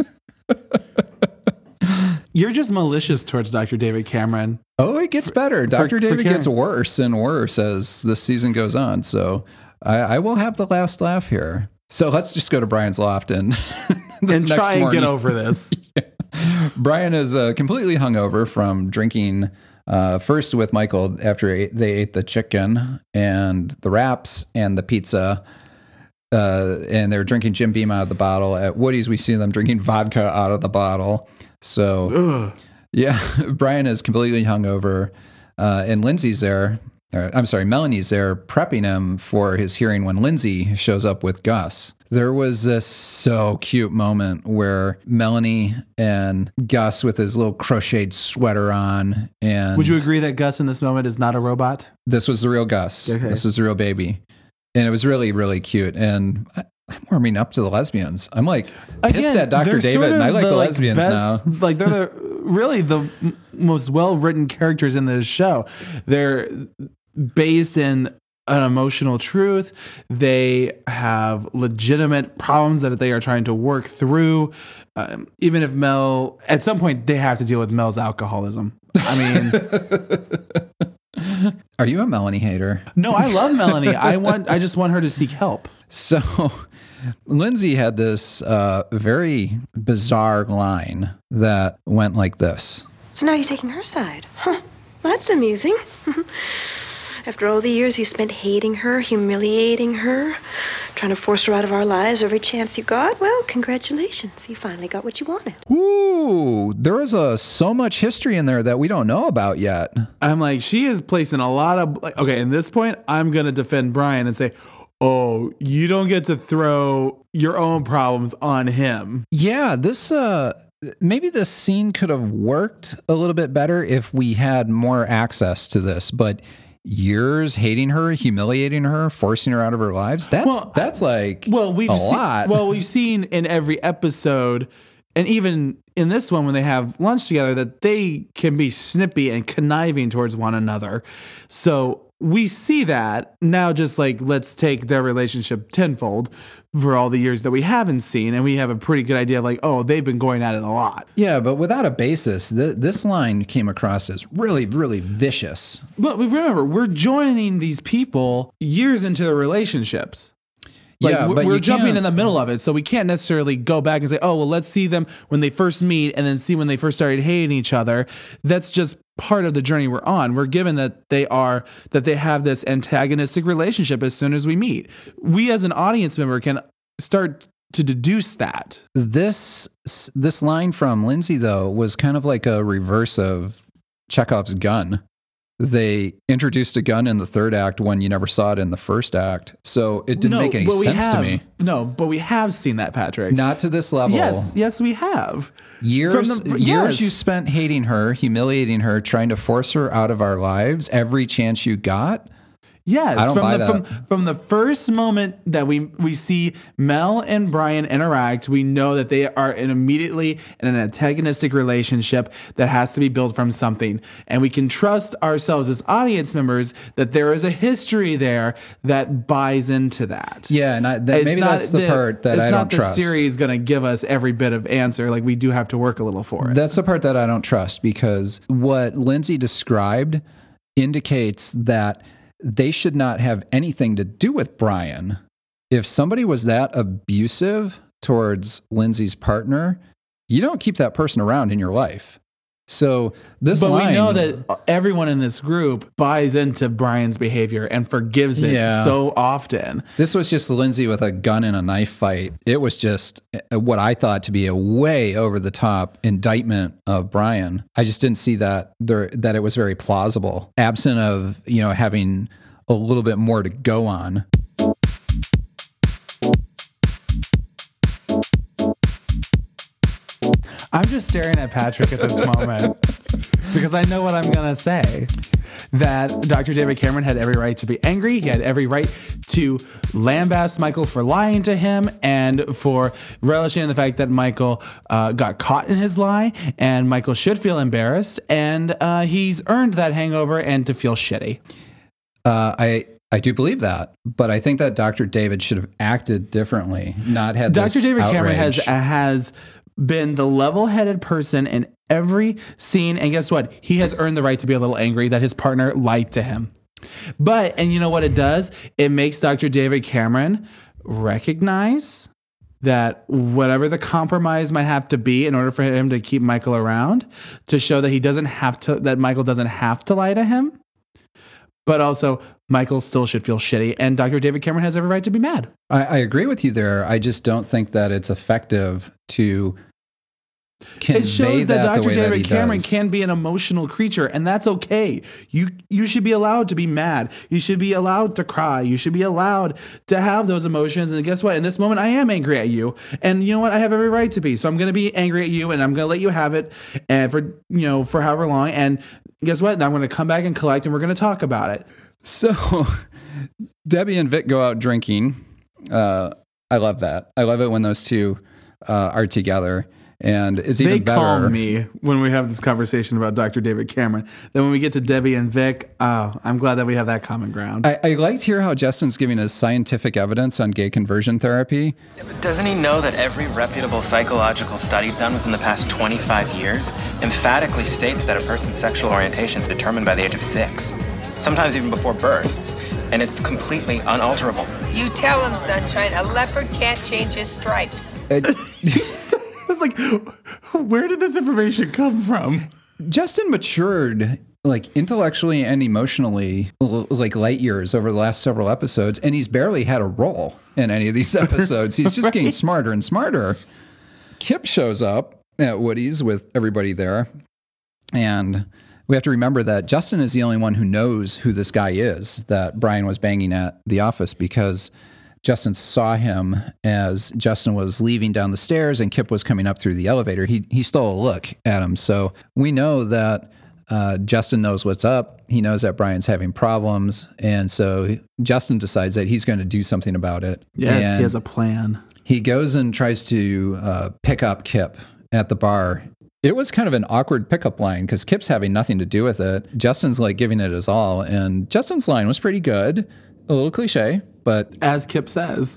You're just malicious towards Doctor David Cameron. Oh, it gets better. Doctor For, David for gets worse and worse as the season goes on. So I, I will have the last laugh here. So let's just go to Brian's loft and, and try and morning. get over this. Yeah. Brian is uh, completely hungover from drinking uh, first with Michael after they ate the chicken and the wraps and the pizza. Uh, and they're drinking Jim Beam out of the bottle. At Woody's, we see them drinking vodka out of the bottle. So, Ugh. yeah, Brian is completely hungover. Uh, and Lindsay's there. or, I'm sorry, Melanie's there prepping him for his hearing when Lindsay shows up with Gus. There was this so cute moment where Melanie and Gus with his little crocheted sweater on. And would you agree that Gus in this moment is not a robot? This was the real Gus. Okay. This is the real baby. And it was really, really cute. And I, I'm warming up to the lesbians. I'm like pissed Again, at Doctor they're David, sort of and I like the like, lesbians best, now. Like they're the, really the m- most well-written characters in this show. They're based in an emotional truth. They have legitimate problems that they are trying to work through. Um, even if Mel, at some point, they have to deal with Mel's alcoholism. I mean, are you a Melanie hater? No, I love Melanie. I want. I just want her to seek help. So, Lindsay had this uh, very bizarre line that went like this. So now you're taking her side. Huh. That's amusing. After all the years you spent hating her, humiliating her, trying to force her out of our lives every chance you got, well, congratulations. You finally got what you wanted. Ooh, there is a, so much history in there that we don't know about yet. I'm like, she is placing a lot of, like, okay, in this point, I'm going to defend Brian and say, oh, you don't get to throw your own problems on him. Yeah, this, uh, maybe this scene could have worked a little bit better if we had more access to this, but years hating her, humiliating her, forcing her out of her lives. That's well, that's like well, we've a seen, lot. Well, we've seen in every episode, and even in this one when they have lunch together, that they can be snippy and conniving towards one another. So we see that now. Just like, let's take their relationship tenfold for all the years that we haven't seen, and we have a pretty good idea of like, oh, they've been going at it a lot. Yeah, but without a basis, th- this line came across as really, really vicious. But remember, we're joining these people years into their relationships. Like, yeah, we're, but we're you jumping can't... in the middle of it, so we can't necessarily go back and say, oh, well, let's see them when they first meet and then see when they first started hating each other. That's just part of the journey we're on. We're given that they are, that they have this antagonistic relationship as soon as we meet. We as an audience member can start to deduce that. This, this line from Lindsay, though, was kind of like a reverse of Chekhov's gun. They introduced a gun in the third act when you never saw it in the first act. So it didn't no, make any sense have, to me. No, but we have seen that, Patrick. Not to this level. Yes, yes, we have. Years, the, years yes. you spent hating her, humiliating her, trying to force her out of our lives every chance you got. Yes, I don't from buy the that. from from the first moment that we we see Mel and Brian interact, we know that they are in immediately in an antagonistic relationship that has to be built from something, and we can trust ourselves as audience members that there is a history there that buys into that. Yeah, and I, that, maybe that's the, the part that I don't trust. It's not the series going to give us every bit of answer. Like, we do have to work a little for it. That's the part that I don't trust, because what Lindsay described indicates that they should not have anything to do with Brian. If somebody was that abusive towards Lindsay's partner, you don't keep that person around in your life. So this but line, we know that everyone in this group buys into Brian's behavior and forgives it yeah. so often. This was just Lindsay with a gun and a knife fight. It was just what I thought to be a way over the top indictment of Brian. I just didn't see that there, that it was very plausible, absent of, you know, having a little bit more to go on. I'm just staring at Patrick at this moment because I know what I'm going to say. That Doctor David Cameron had every right to be angry. He had every right to lambaste Michael for lying to him and for relishing in the fact that Michael uh, got caught in his lie, and Michael should feel embarrassed, and uh, he's earned that hangover and to feel shitty. Uh, I I do believe that, but I think that Doctor David should have acted differently, not had Doctor this David outrage. Cameron has has been the level-headed person in every scene, and guess what? He has earned the right to be a little angry that his partner lied to him. But, and you know what it does? It makes Doctor David Cameron recognize that whatever the compromise might have to be in order for him to keep Michael around, to show that he doesn't have to, that Michael doesn't have to lie to him, but also Michael still should feel shitty, and Doctor David Cameron has every right to be mad. I, I agree with you there. I just don't think that it's effective to convey it shows that, that Doctor the way that David he Cameron does. can be an emotional creature, and that's okay. You you should be allowed to be mad. You should be allowed to cry. You should be allowed to have those emotions. And guess what? In this moment, I am angry at you, and you know what? I have every right to be. So I'm going to be angry at you, and I'm going to let you have it, and for you know for however long. And guess what? Now I'm going to come back and collect, and we're going to talk about it. So Debbie and Vic go out drinking. Uh, I love that. I love it when those two uh, are together. And it's even they better. calm me when we have this conversation about Doctor David Cameron. Then when we get to Debbie and Vic, oh, I'm glad that we have that common ground. I, I liked here how Justin's giving us scientific evidence on gay conversion therapy. Doesn't he know that every reputable psychological study done within the past twenty-five years emphatically states that a person's sexual orientation is determined by the age of six, sometimes even before birth, and it's completely unalterable? You tell him, Sunshine, a leopard can't change his stripes. Uh, I was like, where did this information come from? Justin matured like intellectually and emotionally like light years over the last several episodes, and he's barely had a role in any of these episodes. He's just right? getting smarter and smarter. Kip shows up at Woody's with everybody there, and we have to remember that Justin is the only one who knows who this guy is that Brian was banging at the office, because Justin saw him as Justin was leaving down the stairs and Kip was coming up through the elevator. He he stole a look at him. So we know that uh, Justin knows what's up. He knows that Brian's having problems. And so Justin decides that he's going to do something about it. Yes, and he has a plan. He goes and tries to uh, pick up Kip at the bar. It was kind of an awkward pickup line because Kip's having nothing to do with it. Justin's like giving it his all. And Justin's line was pretty good. A little cliche, but as Kip says.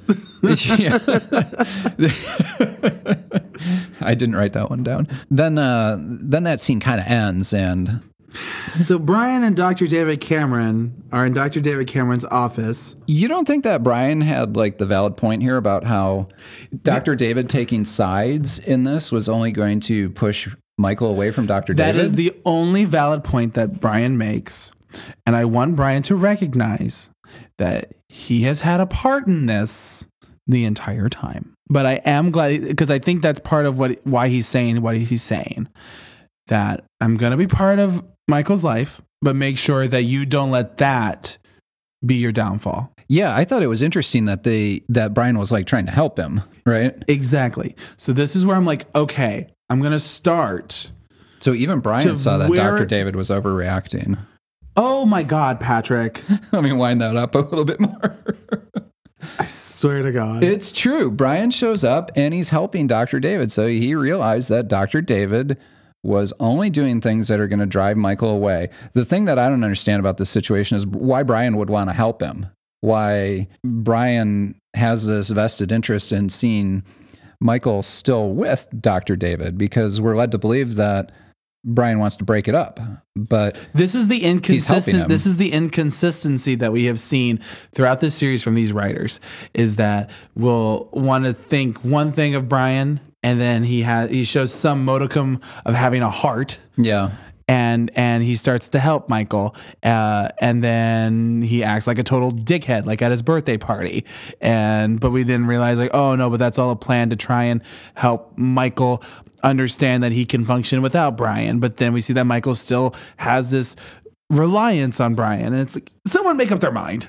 I didn't write that one down. Then uh, then that scene kind of ends, and so Brian and Doctor David Cameron are in Doctor David Cameron's office. You don't think that Brian had like the valid point here about how Doctor Yeah. David taking sides in this was only going to push Michael away from Doctor David? That is the only valid point that Brian makes, and I want Brian to recognize that he has had a part in this the entire time. But I am glad, because I think that's part of what why he's saying what he's saying. That I'm going to be part of Michael's life, but make sure that you don't let that be your downfall. Yeah, I thought it was interesting that they that Brian was like trying to help him, right? Exactly. So this is where I'm like, okay, I'm going to start. So even Brian saw that where, Doctor David was overreacting. Oh my God, Patrick. Let me wind that up a little bit more. I swear to God. It's true. Brian shows up and he's helping Doctor David. So he realized that Doctor David was only doing things that are going to drive Michael away. The thing that I don't understand about this situation is why Brian would want to help him. Why Brian has this vested interest in seeing Michael still with Doctor David, because we're led to believe that Brian wants to break it up, but this is the inconsistent. This is the inconsistency that we have seen throughout this series from these writers. Is that we'll want to think one thing of Brian, and then he has he shows some modicum of having a heart. Yeah, and and he starts to help Michael, uh, and then he acts like a total dickhead, like at his birthday party. And but we then realize like, oh no, but that's all a plan to try and help Michael understand that he can function without Brian. But then we see that Michael still has this reliance on Brian, and it's like, someone make up their mind.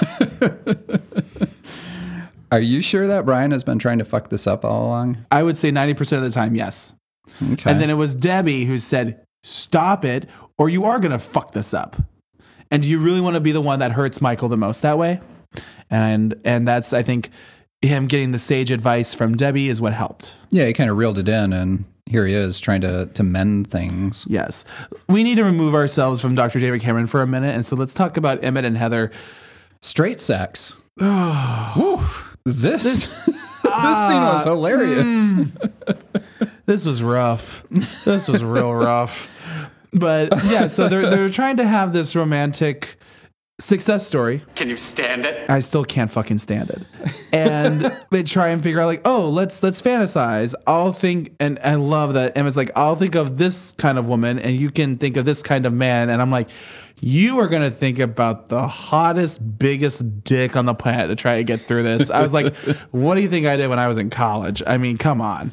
Are you sure that Brian has been trying to fuck this up all along? I would say ninety percent of the time, yes. Okay. And then it was Debbie who said, stop it, or you are going to fuck this up. And do you really want to be the one that hurts Michael the most that way? And and that's, I think, him getting the sage advice from Debbie is what helped. Yeah, he kind of reeled it in, and here he is trying to, to mend things. Yes. We need to remove ourselves from Doctor David Cameron for a minute, and so let's talk about Emmett and Heather. Straight sex. Woo. This, this, this scene was hilarious. Mm. This was rough. This was real rough. But yeah, so they're they're trying to have this romantic success story. Can you stand it? I still can't fucking stand it. And they try and figure out like, oh, let's let's fantasize. I'll think, and I love that Emma's like, I'll think of this kind of woman, and you can think of this kind of man. And I'm like, you are gonna think about the hottest, biggest dick on the planet to try to get through this. I was like, what do you think I did when I was in college? I mean, come on.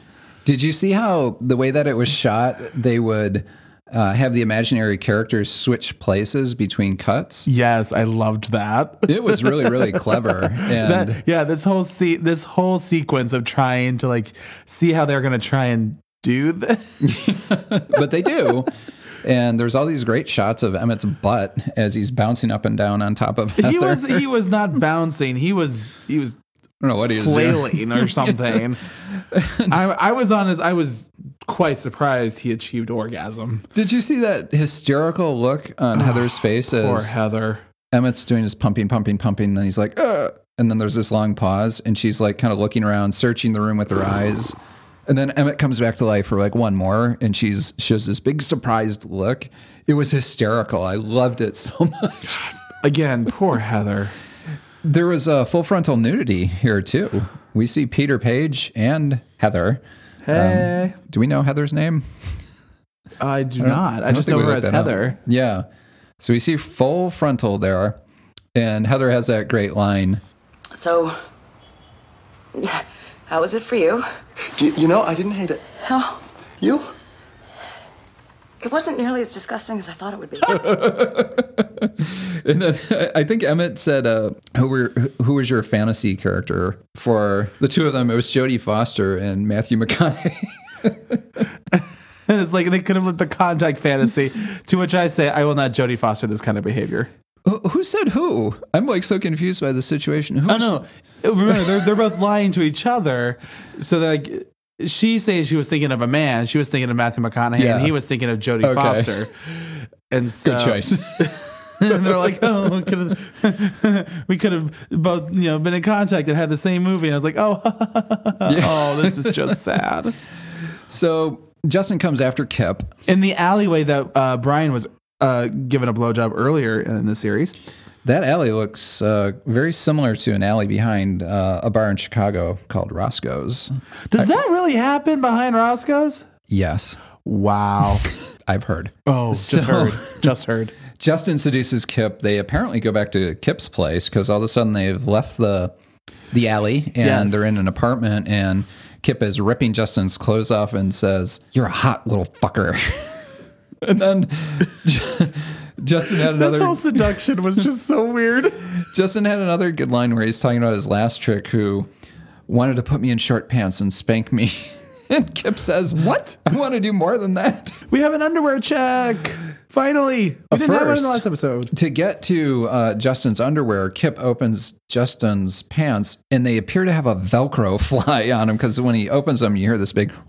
Did you see how the way that it was shot, they would uh, have the imaginary characters switch places between cuts? Yes, I loved that. It was really, really clever. And that, yeah, this whole se- this whole sequence of trying to like see how they're going to try and do this. But they do. And there's all these great shots of Emmett's butt as he's bouncing up and down on top of Heather. He was he was not bouncing. He was he was I don't know what he was flailing doing. or something. I, I was honest. I was quite surprised he achieved orgasm. Did you see that hysterical look on Heather's face Poor as Heather. Emmett's doing his pumping, pumping, pumping, and then he's like, Ugh. And then there's this long pause, and she's like kind of looking around, searching the room with her eyes. And then Emmett comes back to life for like one more, and she's shows this big surprised look. It was hysterical. I loved it so much. Again, poor Heather. There was a full frontal nudity here too. We see Peter Page and Heather. Hey. Um, do we know Heather's name? I do I not. I, I just think know we her looked as that up. Heather. Yeah. So we see full frontal there, and Heather has that great line. So, how was it for you? You, you know, I didn't hate it. Oh, You? it wasn't nearly as disgusting as I thought it would be. And then I think Emmett said, uh, who, were, who was your fantasy character? For the two of them, it was Jodie Foster and Matthew McConaughey. It's like they could have let the contact fantasy, to which I say, I will not Jodie Foster this kind of behavior. Who who said who? I'm like so confused by the situation. Who's, Oh, no. Remember, they're, they're both lying to each other. So, they're like, she says she was thinking of a man. She was thinking of Matthew McConaughey, Yeah. and he was thinking of Jodie Okay. Foster. And so, Good choice. and they're like, oh, we could have, we could have both, you know, been in contact and had the same movie. And I was like, oh, oh, this is just sad. So Justin comes after Kip. In the alleyway that uh, Brian was uh, given a blowjob earlier in the series. That alley looks uh, very similar to an alley behind uh, a bar in Chicago called Roscoe's. Does that really happen behind Roscoe's? Yes. Wow. I've heard. Oh, just So- heard. Just heard. Justin seduces Kip. They apparently go back to Kip's place because all of a sudden they've left the the alley and Yes. they're in an apartment, and Kip is ripping Justin's clothes off and says, "You're a hot little fucker." And then Justin had another. This whole seduction was just so weird. Justin had another good line where he's talking about his last trick, who wanted to put me in short pants and spank me. And Kip says, "What? I want to do more than that." We have an underwear check. Finally. We Uh, didn't have one in first, the last episode. To get to uh, Justin's underwear, Kip opens Justin's pants, and they appear to have a Velcro fly on them because when he opens them, you hear this big.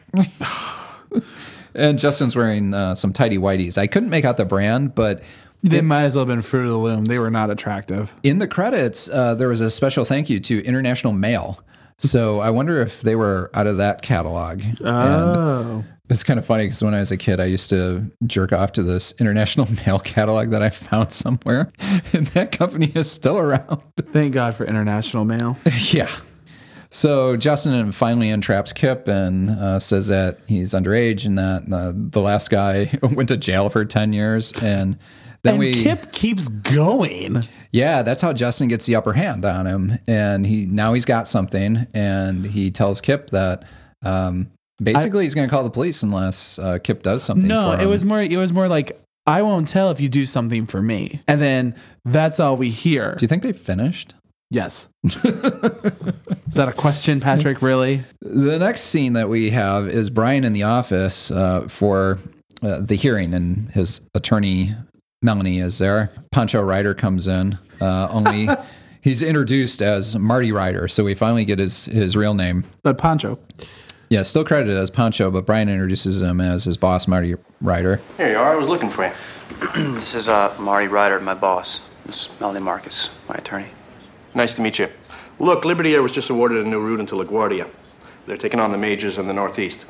And Justin's wearing uh, some tidy whities. I couldn't make out the brand, but They might as well have been Fruit of the Loom. They were not attractive. in the credits, uh, there was a special thank you to International Mail. So I wonder if they were out of that catalog. Oh. And it's kind of funny because when I was a kid, I used to jerk off to this International Mail catalog that I found somewhere. And that company is still around. Thank God for International Mail. Yeah. So Justin finally entraps Kip and uh, says that he's underage and that uh, the last guy went to jail for ten years. And then and we. Kip keeps going. Yeah, that's how Justin gets the upper hand on him. And he now he's got something. And he tells Kip that um, basically I, he's going to call the police unless uh, Kip does something no, for him. it was more, it was more like, I won't tell if you do something for me. And then that's all we hear. Do you think they finished? Yes. Is that a question, Patrick? Really? The next scene that we have is Brian in the office uh, for uh, the hearing, and his attorney, Melanie, is there. Pancho Ryder comes in, uh, only he's introduced as Marty Ryder, so we finally get his, his real name. But Pancho. Yeah, still credited as Pancho, but Brian introduces him as his boss, Marty Ryder. Here you are. I was looking for you. This is uh, Marty Ryder, my boss. This is Melanie Marcus, my attorney. Nice to meet you. Look, Liberty Air was just awarded a new route into LaGuardia. They're taking on the majors in the Northeast.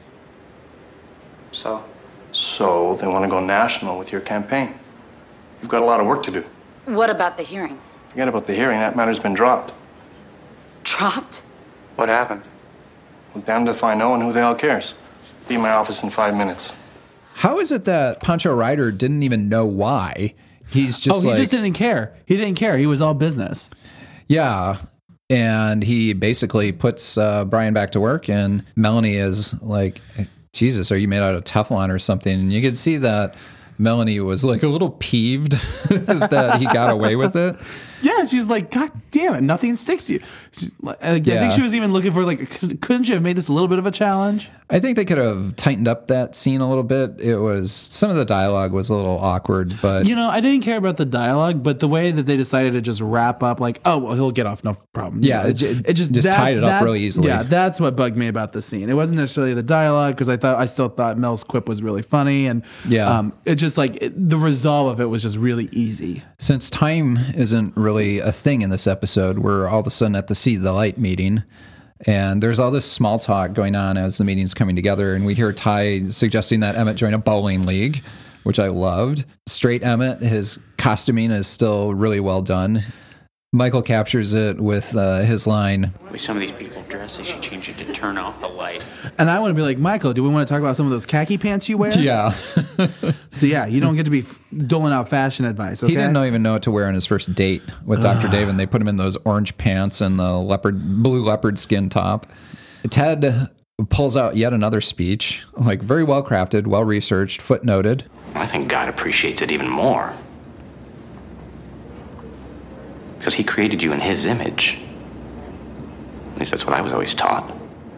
So? So they want to go national with your campaign. You've got a lot of work to do. What about the hearing? Forget about the hearing. That matter's been dropped. Dropped? What happened? Well, damned if I know, and who the hell cares? Be in my office in five minutes. How is it that Pancho Ryder didn't even know why? He's just oh, he like, just didn't care. He didn't care. He was all business. Yeah. And he basically puts uh, Brian back to work, and Melanie is like, Jesus, are you made out of Teflon or something? And you could see that Melanie was like a little peeved that he got away with it. Yeah, she's like, God damn it, nothing sticks to you. She's like, I Yeah. think she was even looking for like, could- couldn't you have made this a little bit of a challenge? I think they could have tightened up that scene a little bit. It was, some of the dialogue was a little awkward, but You know, I didn't care about the dialogue, but the way that they decided to just wrap up, like, oh, well, he'll get off, no problem. Yeah, You know, it ju- just tied it up really easily. Yeah, that's what bugged me about the scene. It wasn't necessarily the dialogue, because I thought I still thought Mel's quip was really funny, and Yeah. um, it just like it, the resolve of it was just really easy. since time isn't really a thing in this episode, we're all of a sudden at the See the Light meeting. And there's all this small talk going on as the meeting's coming together. And we hear Ty suggesting that Emmett join a bowling league, which I loved. Straight Emmett, his costuming is still really well done. Michael captures it with uh, his line. The way some of these people dress, they should change it to turn off the light. And I want to be like, Michael, do we want to talk about some of those khaki pants you wear? Yeah. So yeah, you don't get to be f- doling out fashion advice, okay? He didn't know, even know what to wear on his first date with Doctor David. They put him in those orange pants and the leopard, blue leopard skin top. Ted pulls out yet another speech, like very well crafted, well researched, footnoted. I think God appreciates it even more. Because he created you in his image. At least that's what I was always taught.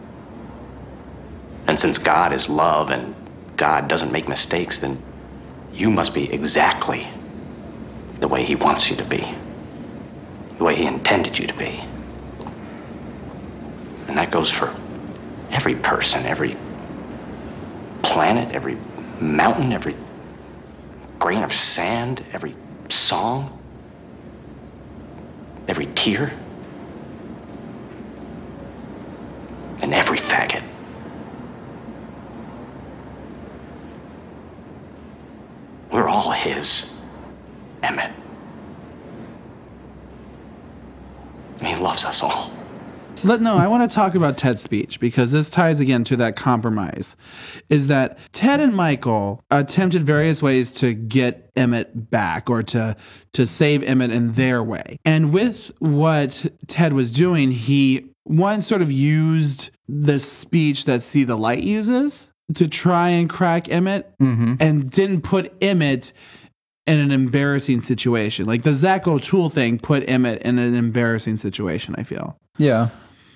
And since God is love and God doesn't make mistakes, then you must be exactly the way he wants you to be. The way he intended you to be. And that goes for every person, every planet, every mountain, every grain of sand, every song, every tear, and every faggot. We're all his, Emmett. He loves us all. Let, no, I want to talk about Ted's speech, because this ties again to that compromise. Is that Ted and Michael attempted various ways to get Emmett back, or to to save Emmett in their way. And with what Ted was doing, he one sort of used the speech that See the Light uses to try and crack Emmett, Mm-hmm. and didn't put Emmett in an embarrassing situation. Like the Zach O'Toole thing put Emmett in an embarrassing situation, I feel. Yeah.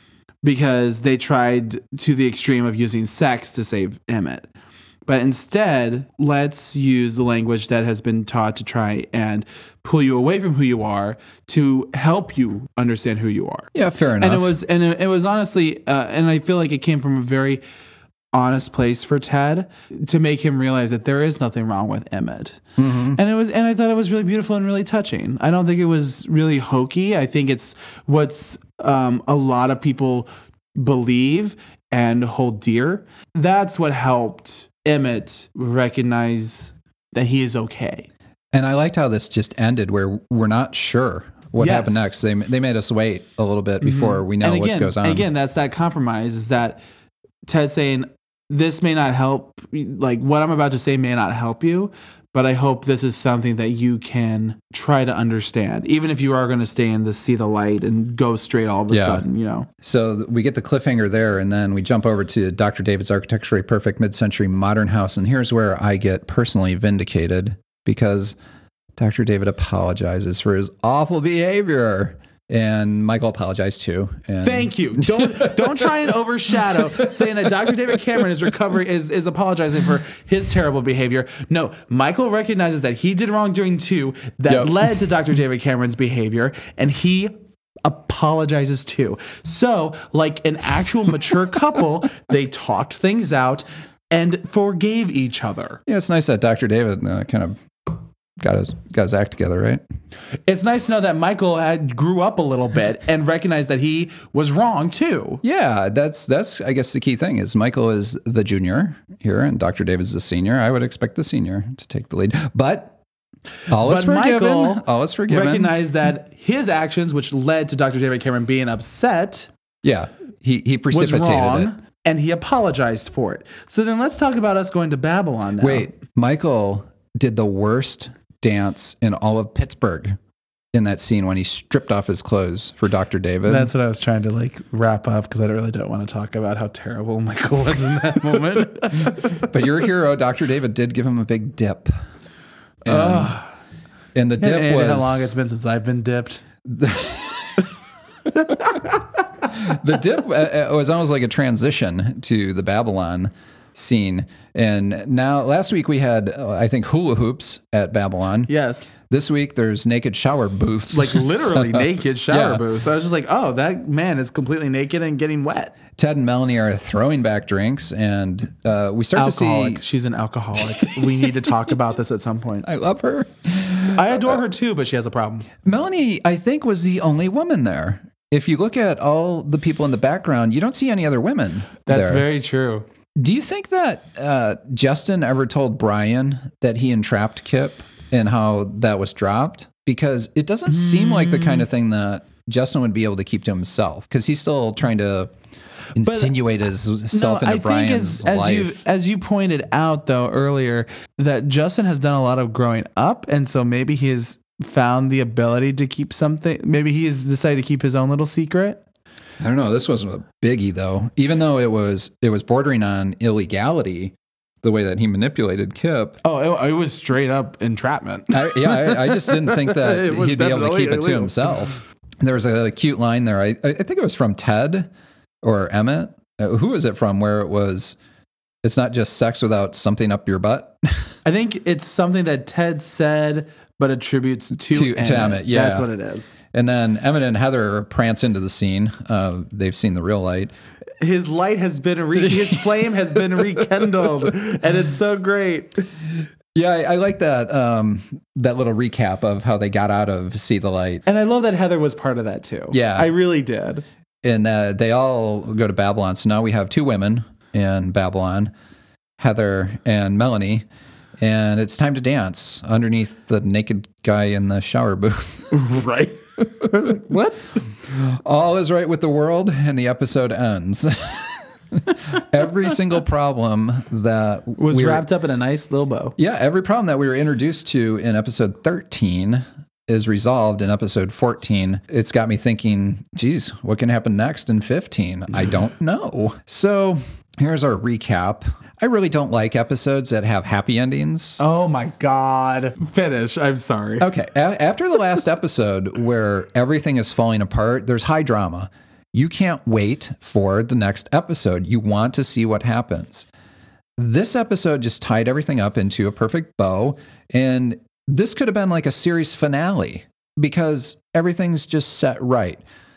Because they tried to the extreme of using sex to save Emmett. But instead, let's use the language that has been taught to try and pull you away from who you are to help you understand who you are. Yeah, fair enough. And it was, and it, it was honestly, uh, and I feel like it came from a very honest place for Ted to make him realize that there is nothing wrong with Emmett. Mm-hmm. And it was, and I thought it was really beautiful and really touching. I don't think it was really hokey. I think it's what's um, a lot of people believe and hold dear. That's what helped Emmett recognize that he is okay. And I liked how this just ended, where we're not sure what Yes. happened next. They they made us wait a little bit before Mhm. we know And what again, goes on. Again, that's that compromise, is that Ted saying, this may not help, like what I'm about to say may not help you, but I hope this is something that you can try to understand, even if you are going to stay in the See the Light and go straight all of a Yeah. sudden, you know. So th- we get the cliffhanger there, and then we jump over to Doctor David's architecturally perfect mid-century modern house. And here's where I get personally vindicated, because Doctor David apologizes for his awful behavior. And Michael apologized too. And Thank you. Don't don't try and overshadow saying that Doctor David Cameron is recovering is is apologizing for his terrible behavior. No, Michael recognizes that he did wrongdoing too, that Yep. led to Doctor David Cameron's behavior, and he apologizes too. So, like an actual mature couple, they talked things out and forgave each other. Yeah, it's nice that Doctor David uh, kind of got his got his act together, right? It's nice to know that Michael had grew up a little bit and recognized that he was wrong too. Yeah, that's that's I guess the key thing is Michael is the junior here, and Doctor David's the senior. I would expect the senior to take the lead, but all is But forgiven. Michael All is forgiven. recognized that his actions, which led to Doctor David Cameron being upset, Yeah, he he was precipitated wrong, it. and he apologized for it. So then let's talk about us going to Babylon now. Wait, Michael did the worst dance in all of Pittsburgh. in that scene when he stripped off his clothes for Doctor David. That's what I was trying to like wrap up because I really don't want to talk about how terrible Michael was in that moment. But your hero, Doctor David, did give him a big dip. And, uh, and the dip and was... how long it's been since I've been dipped. The dip uh, was almost like a transition to the Babylon scene. And now, last week we had, uh, I think, hula hoops at Babylon. Yes. This week there's naked shower booths. Like literally naked shower yeah. booths. So I was just like, oh, that man is completely naked and getting wet. Ted and Melanie are throwing back drinks, and uh, we start alcoholic. to see... She's an alcoholic. We need to talk about this at some point. I love her. I adore her too, but she has a problem. Melanie, I think, was the only woman there. If you look at all the people in the background, you don't see any other women. That's there. very true. Do you think that uh, Justin ever told Brian that he entrapped Kip and how that was dropped? Because it doesn't mm. seem like the kind of thing that Justin would be able to keep to himself, because he's still trying to insinuate but, himself no, into I Brian's think as, as life. You, as you pointed out, though, earlier, that Justin has done a lot of growing up, and so maybe he has found the ability to keep something. Maybe he has decided to keep his own little secret. I don't know. This wasn't a biggie, though. Even though it was, it was bordering on illegality, the way that he manipulated Kip. Oh, it, it was straight up entrapment. I, yeah, I, I just didn't think that he'd be able to keep illegal. it to himself. There was a cute line there. I, I think it was from Ted or Emmett. Uh, who was it from? Where it was, it's not just sex without something up your butt. I think it's something that Ted said, but attributes to, to, Emmett. to Emmett. Yeah, that's what it is. And then Emmett and Heather prance into the scene. Uh, they've seen the real light. His light has been re- his flame has been rekindled, and it's so great. Yeah, I, I like that um, that little recap of how they got out of See the Light. And I love that Heather was part of that too. Yeah, I really did. And uh, they all go to Babylon. So now we have two women in Babylon, Heather and Melanie. And it's time to dance underneath the naked guy in the shower booth. Right. I was like, what? All is right with the world, and the episode ends. Every single problem that was we wrapped were, up in a nice little bow. Yeah, every problem that we were introduced to in episode thirteen is resolved in episode fourteen. It's got me thinking, geez, what can happen next in fifteen? I don't know. So here's our recap. I really don't like episodes that have happy endings. Oh my God. Finish. I'm sorry. Okay. A- after the last episode where everything is falling apart, there's high drama. You can't wait for the next episode. You want to see what happens. This episode just tied everything up into a perfect bow. And this could have been like a series finale because everything's just set right.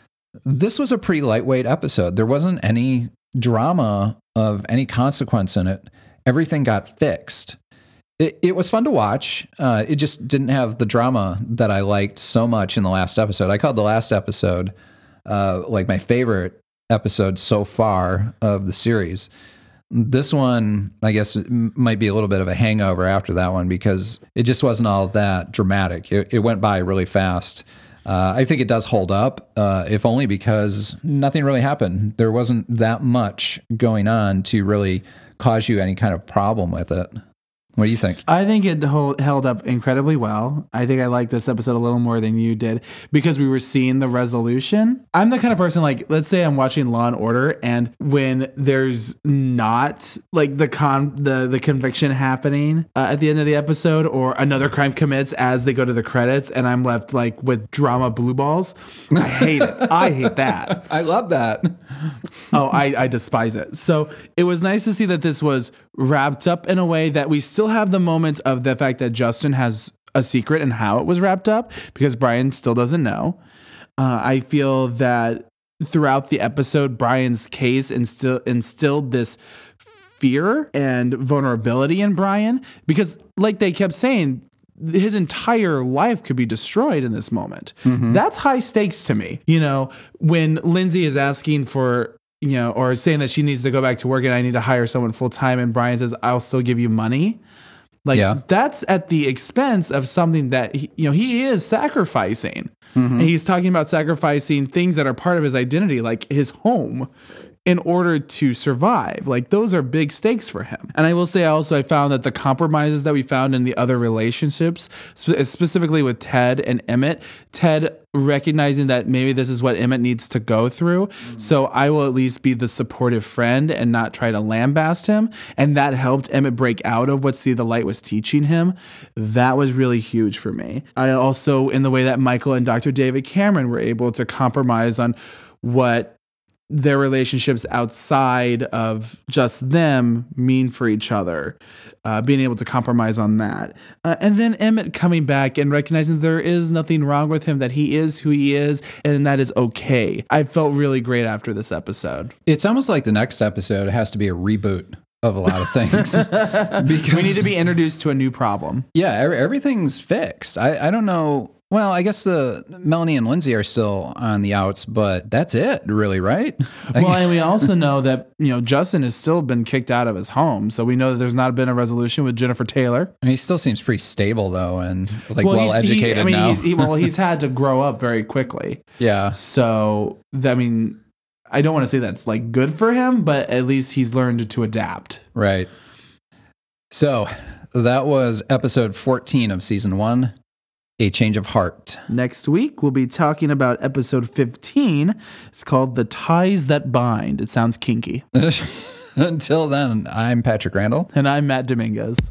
This was a pretty lightweight episode. There wasn't any drama of any consequence in it. Everything got fixed. It, it was fun to watch. Uh, it just didn't have the drama that I liked so much in the last episode. I called the last episode uh, like my favorite episode so far of the series. This one, I guess, might be a little bit of a hangover after that one because it just wasn't all that dramatic. It, it went by really fast. Uh, I think it does hold up, uh, if only because nothing really happened. There wasn't that much going on to really cause you any kind of problem with it. What do you think? I think it hold, held up incredibly well. I think I liked this episode a little more than you did because we were seeing the resolution. I'm the kind of person, like, let's say I'm watching Law and Order, and when there's not like the con the the conviction happening uh, at the end of the episode, or another crime commits as they go to the credits, and I'm left like with drama blue balls. I hate it. I hate that. I love that. Oh, I, I despise it. So it was nice to see that this was wrapped up in a way that we still have the moment of the fact that Justin has a secret and how it was wrapped up because Brian still doesn't know. Uh, I feel that throughout the episode, Brian's case instill, instilled this fear and vulnerability in Brian because, like they kept saying, his entire life could be destroyed in this moment. Mm-hmm. That's high stakes to me. You know, when Lindsay is asking for, you know, or saying that she needs to go back to work and I need to hire someone full time, and Brian says, I'll still give you money. Like, yeah. That's at the expense of something that, he, you know, he is sacrificing. Mm-hmm. And he's talking about sacrificing things that are part of his identity, like his home. in order to survive. Like, those are big stakes for him. And I will say also, I found that the compromises that we found in the other relationships, spe- specifically with Ted and Emmett, Ted recognizing that maybe this is what Emmett needs to go through. Mm-hmm. So I will at least be the supportive friend and not try to lambast him. And that helped Emmett break out of what See the Light was teaching him. That was really huge for me. I also, in the way that Michael and Doctor David Cameron were able to compromise on what their relationships outside of just them mean for each other, uh, being able to compromise on that. Uh, and then Emmett coming back and recognizing there is nothing wrong with him, that he is who he is, and that is okay. I felt really great after this episode. It's almost like the next episode has to be a reboot of a lot of things. Because we need to be introduced to a new problem. Yeah, everything's fixed. I, I don't know. Well, I guess the Melanie and Lindsay are still on the outs, but that's it, really, right? Well, and we also know that, you know, Justin has still been kicked out of his home, so we know that there's not been a resolution with Jennifer Taylor. And he still seems pretty stable, though, and like well, well educated he, I mean, now. He's, he, well, he's had to grow up very quickly. Yeah. So, I mean, I don't want to say that's like good for him, but at least he's learned to adapt. Right. So that was episode fourteen of season one. A Change of Heart. Next week, we'll be talking about episode fifteen. It's called The Ties That Bind. It sounds kinky. Until then, I'm Patrick Randall. And I'm Matt Dominguez.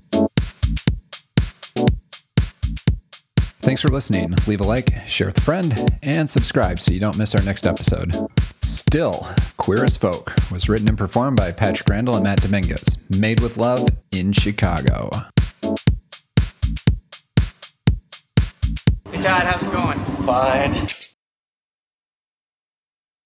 Thanks for listening. Leave a like, share with a friend, and subscribe so you don't miss our next episode. Still, Queer as Folk was written and performed by Patrick Randall and Matt Dominguez. Made with love in Chicago. Hey, Todd, how's it going? Fine.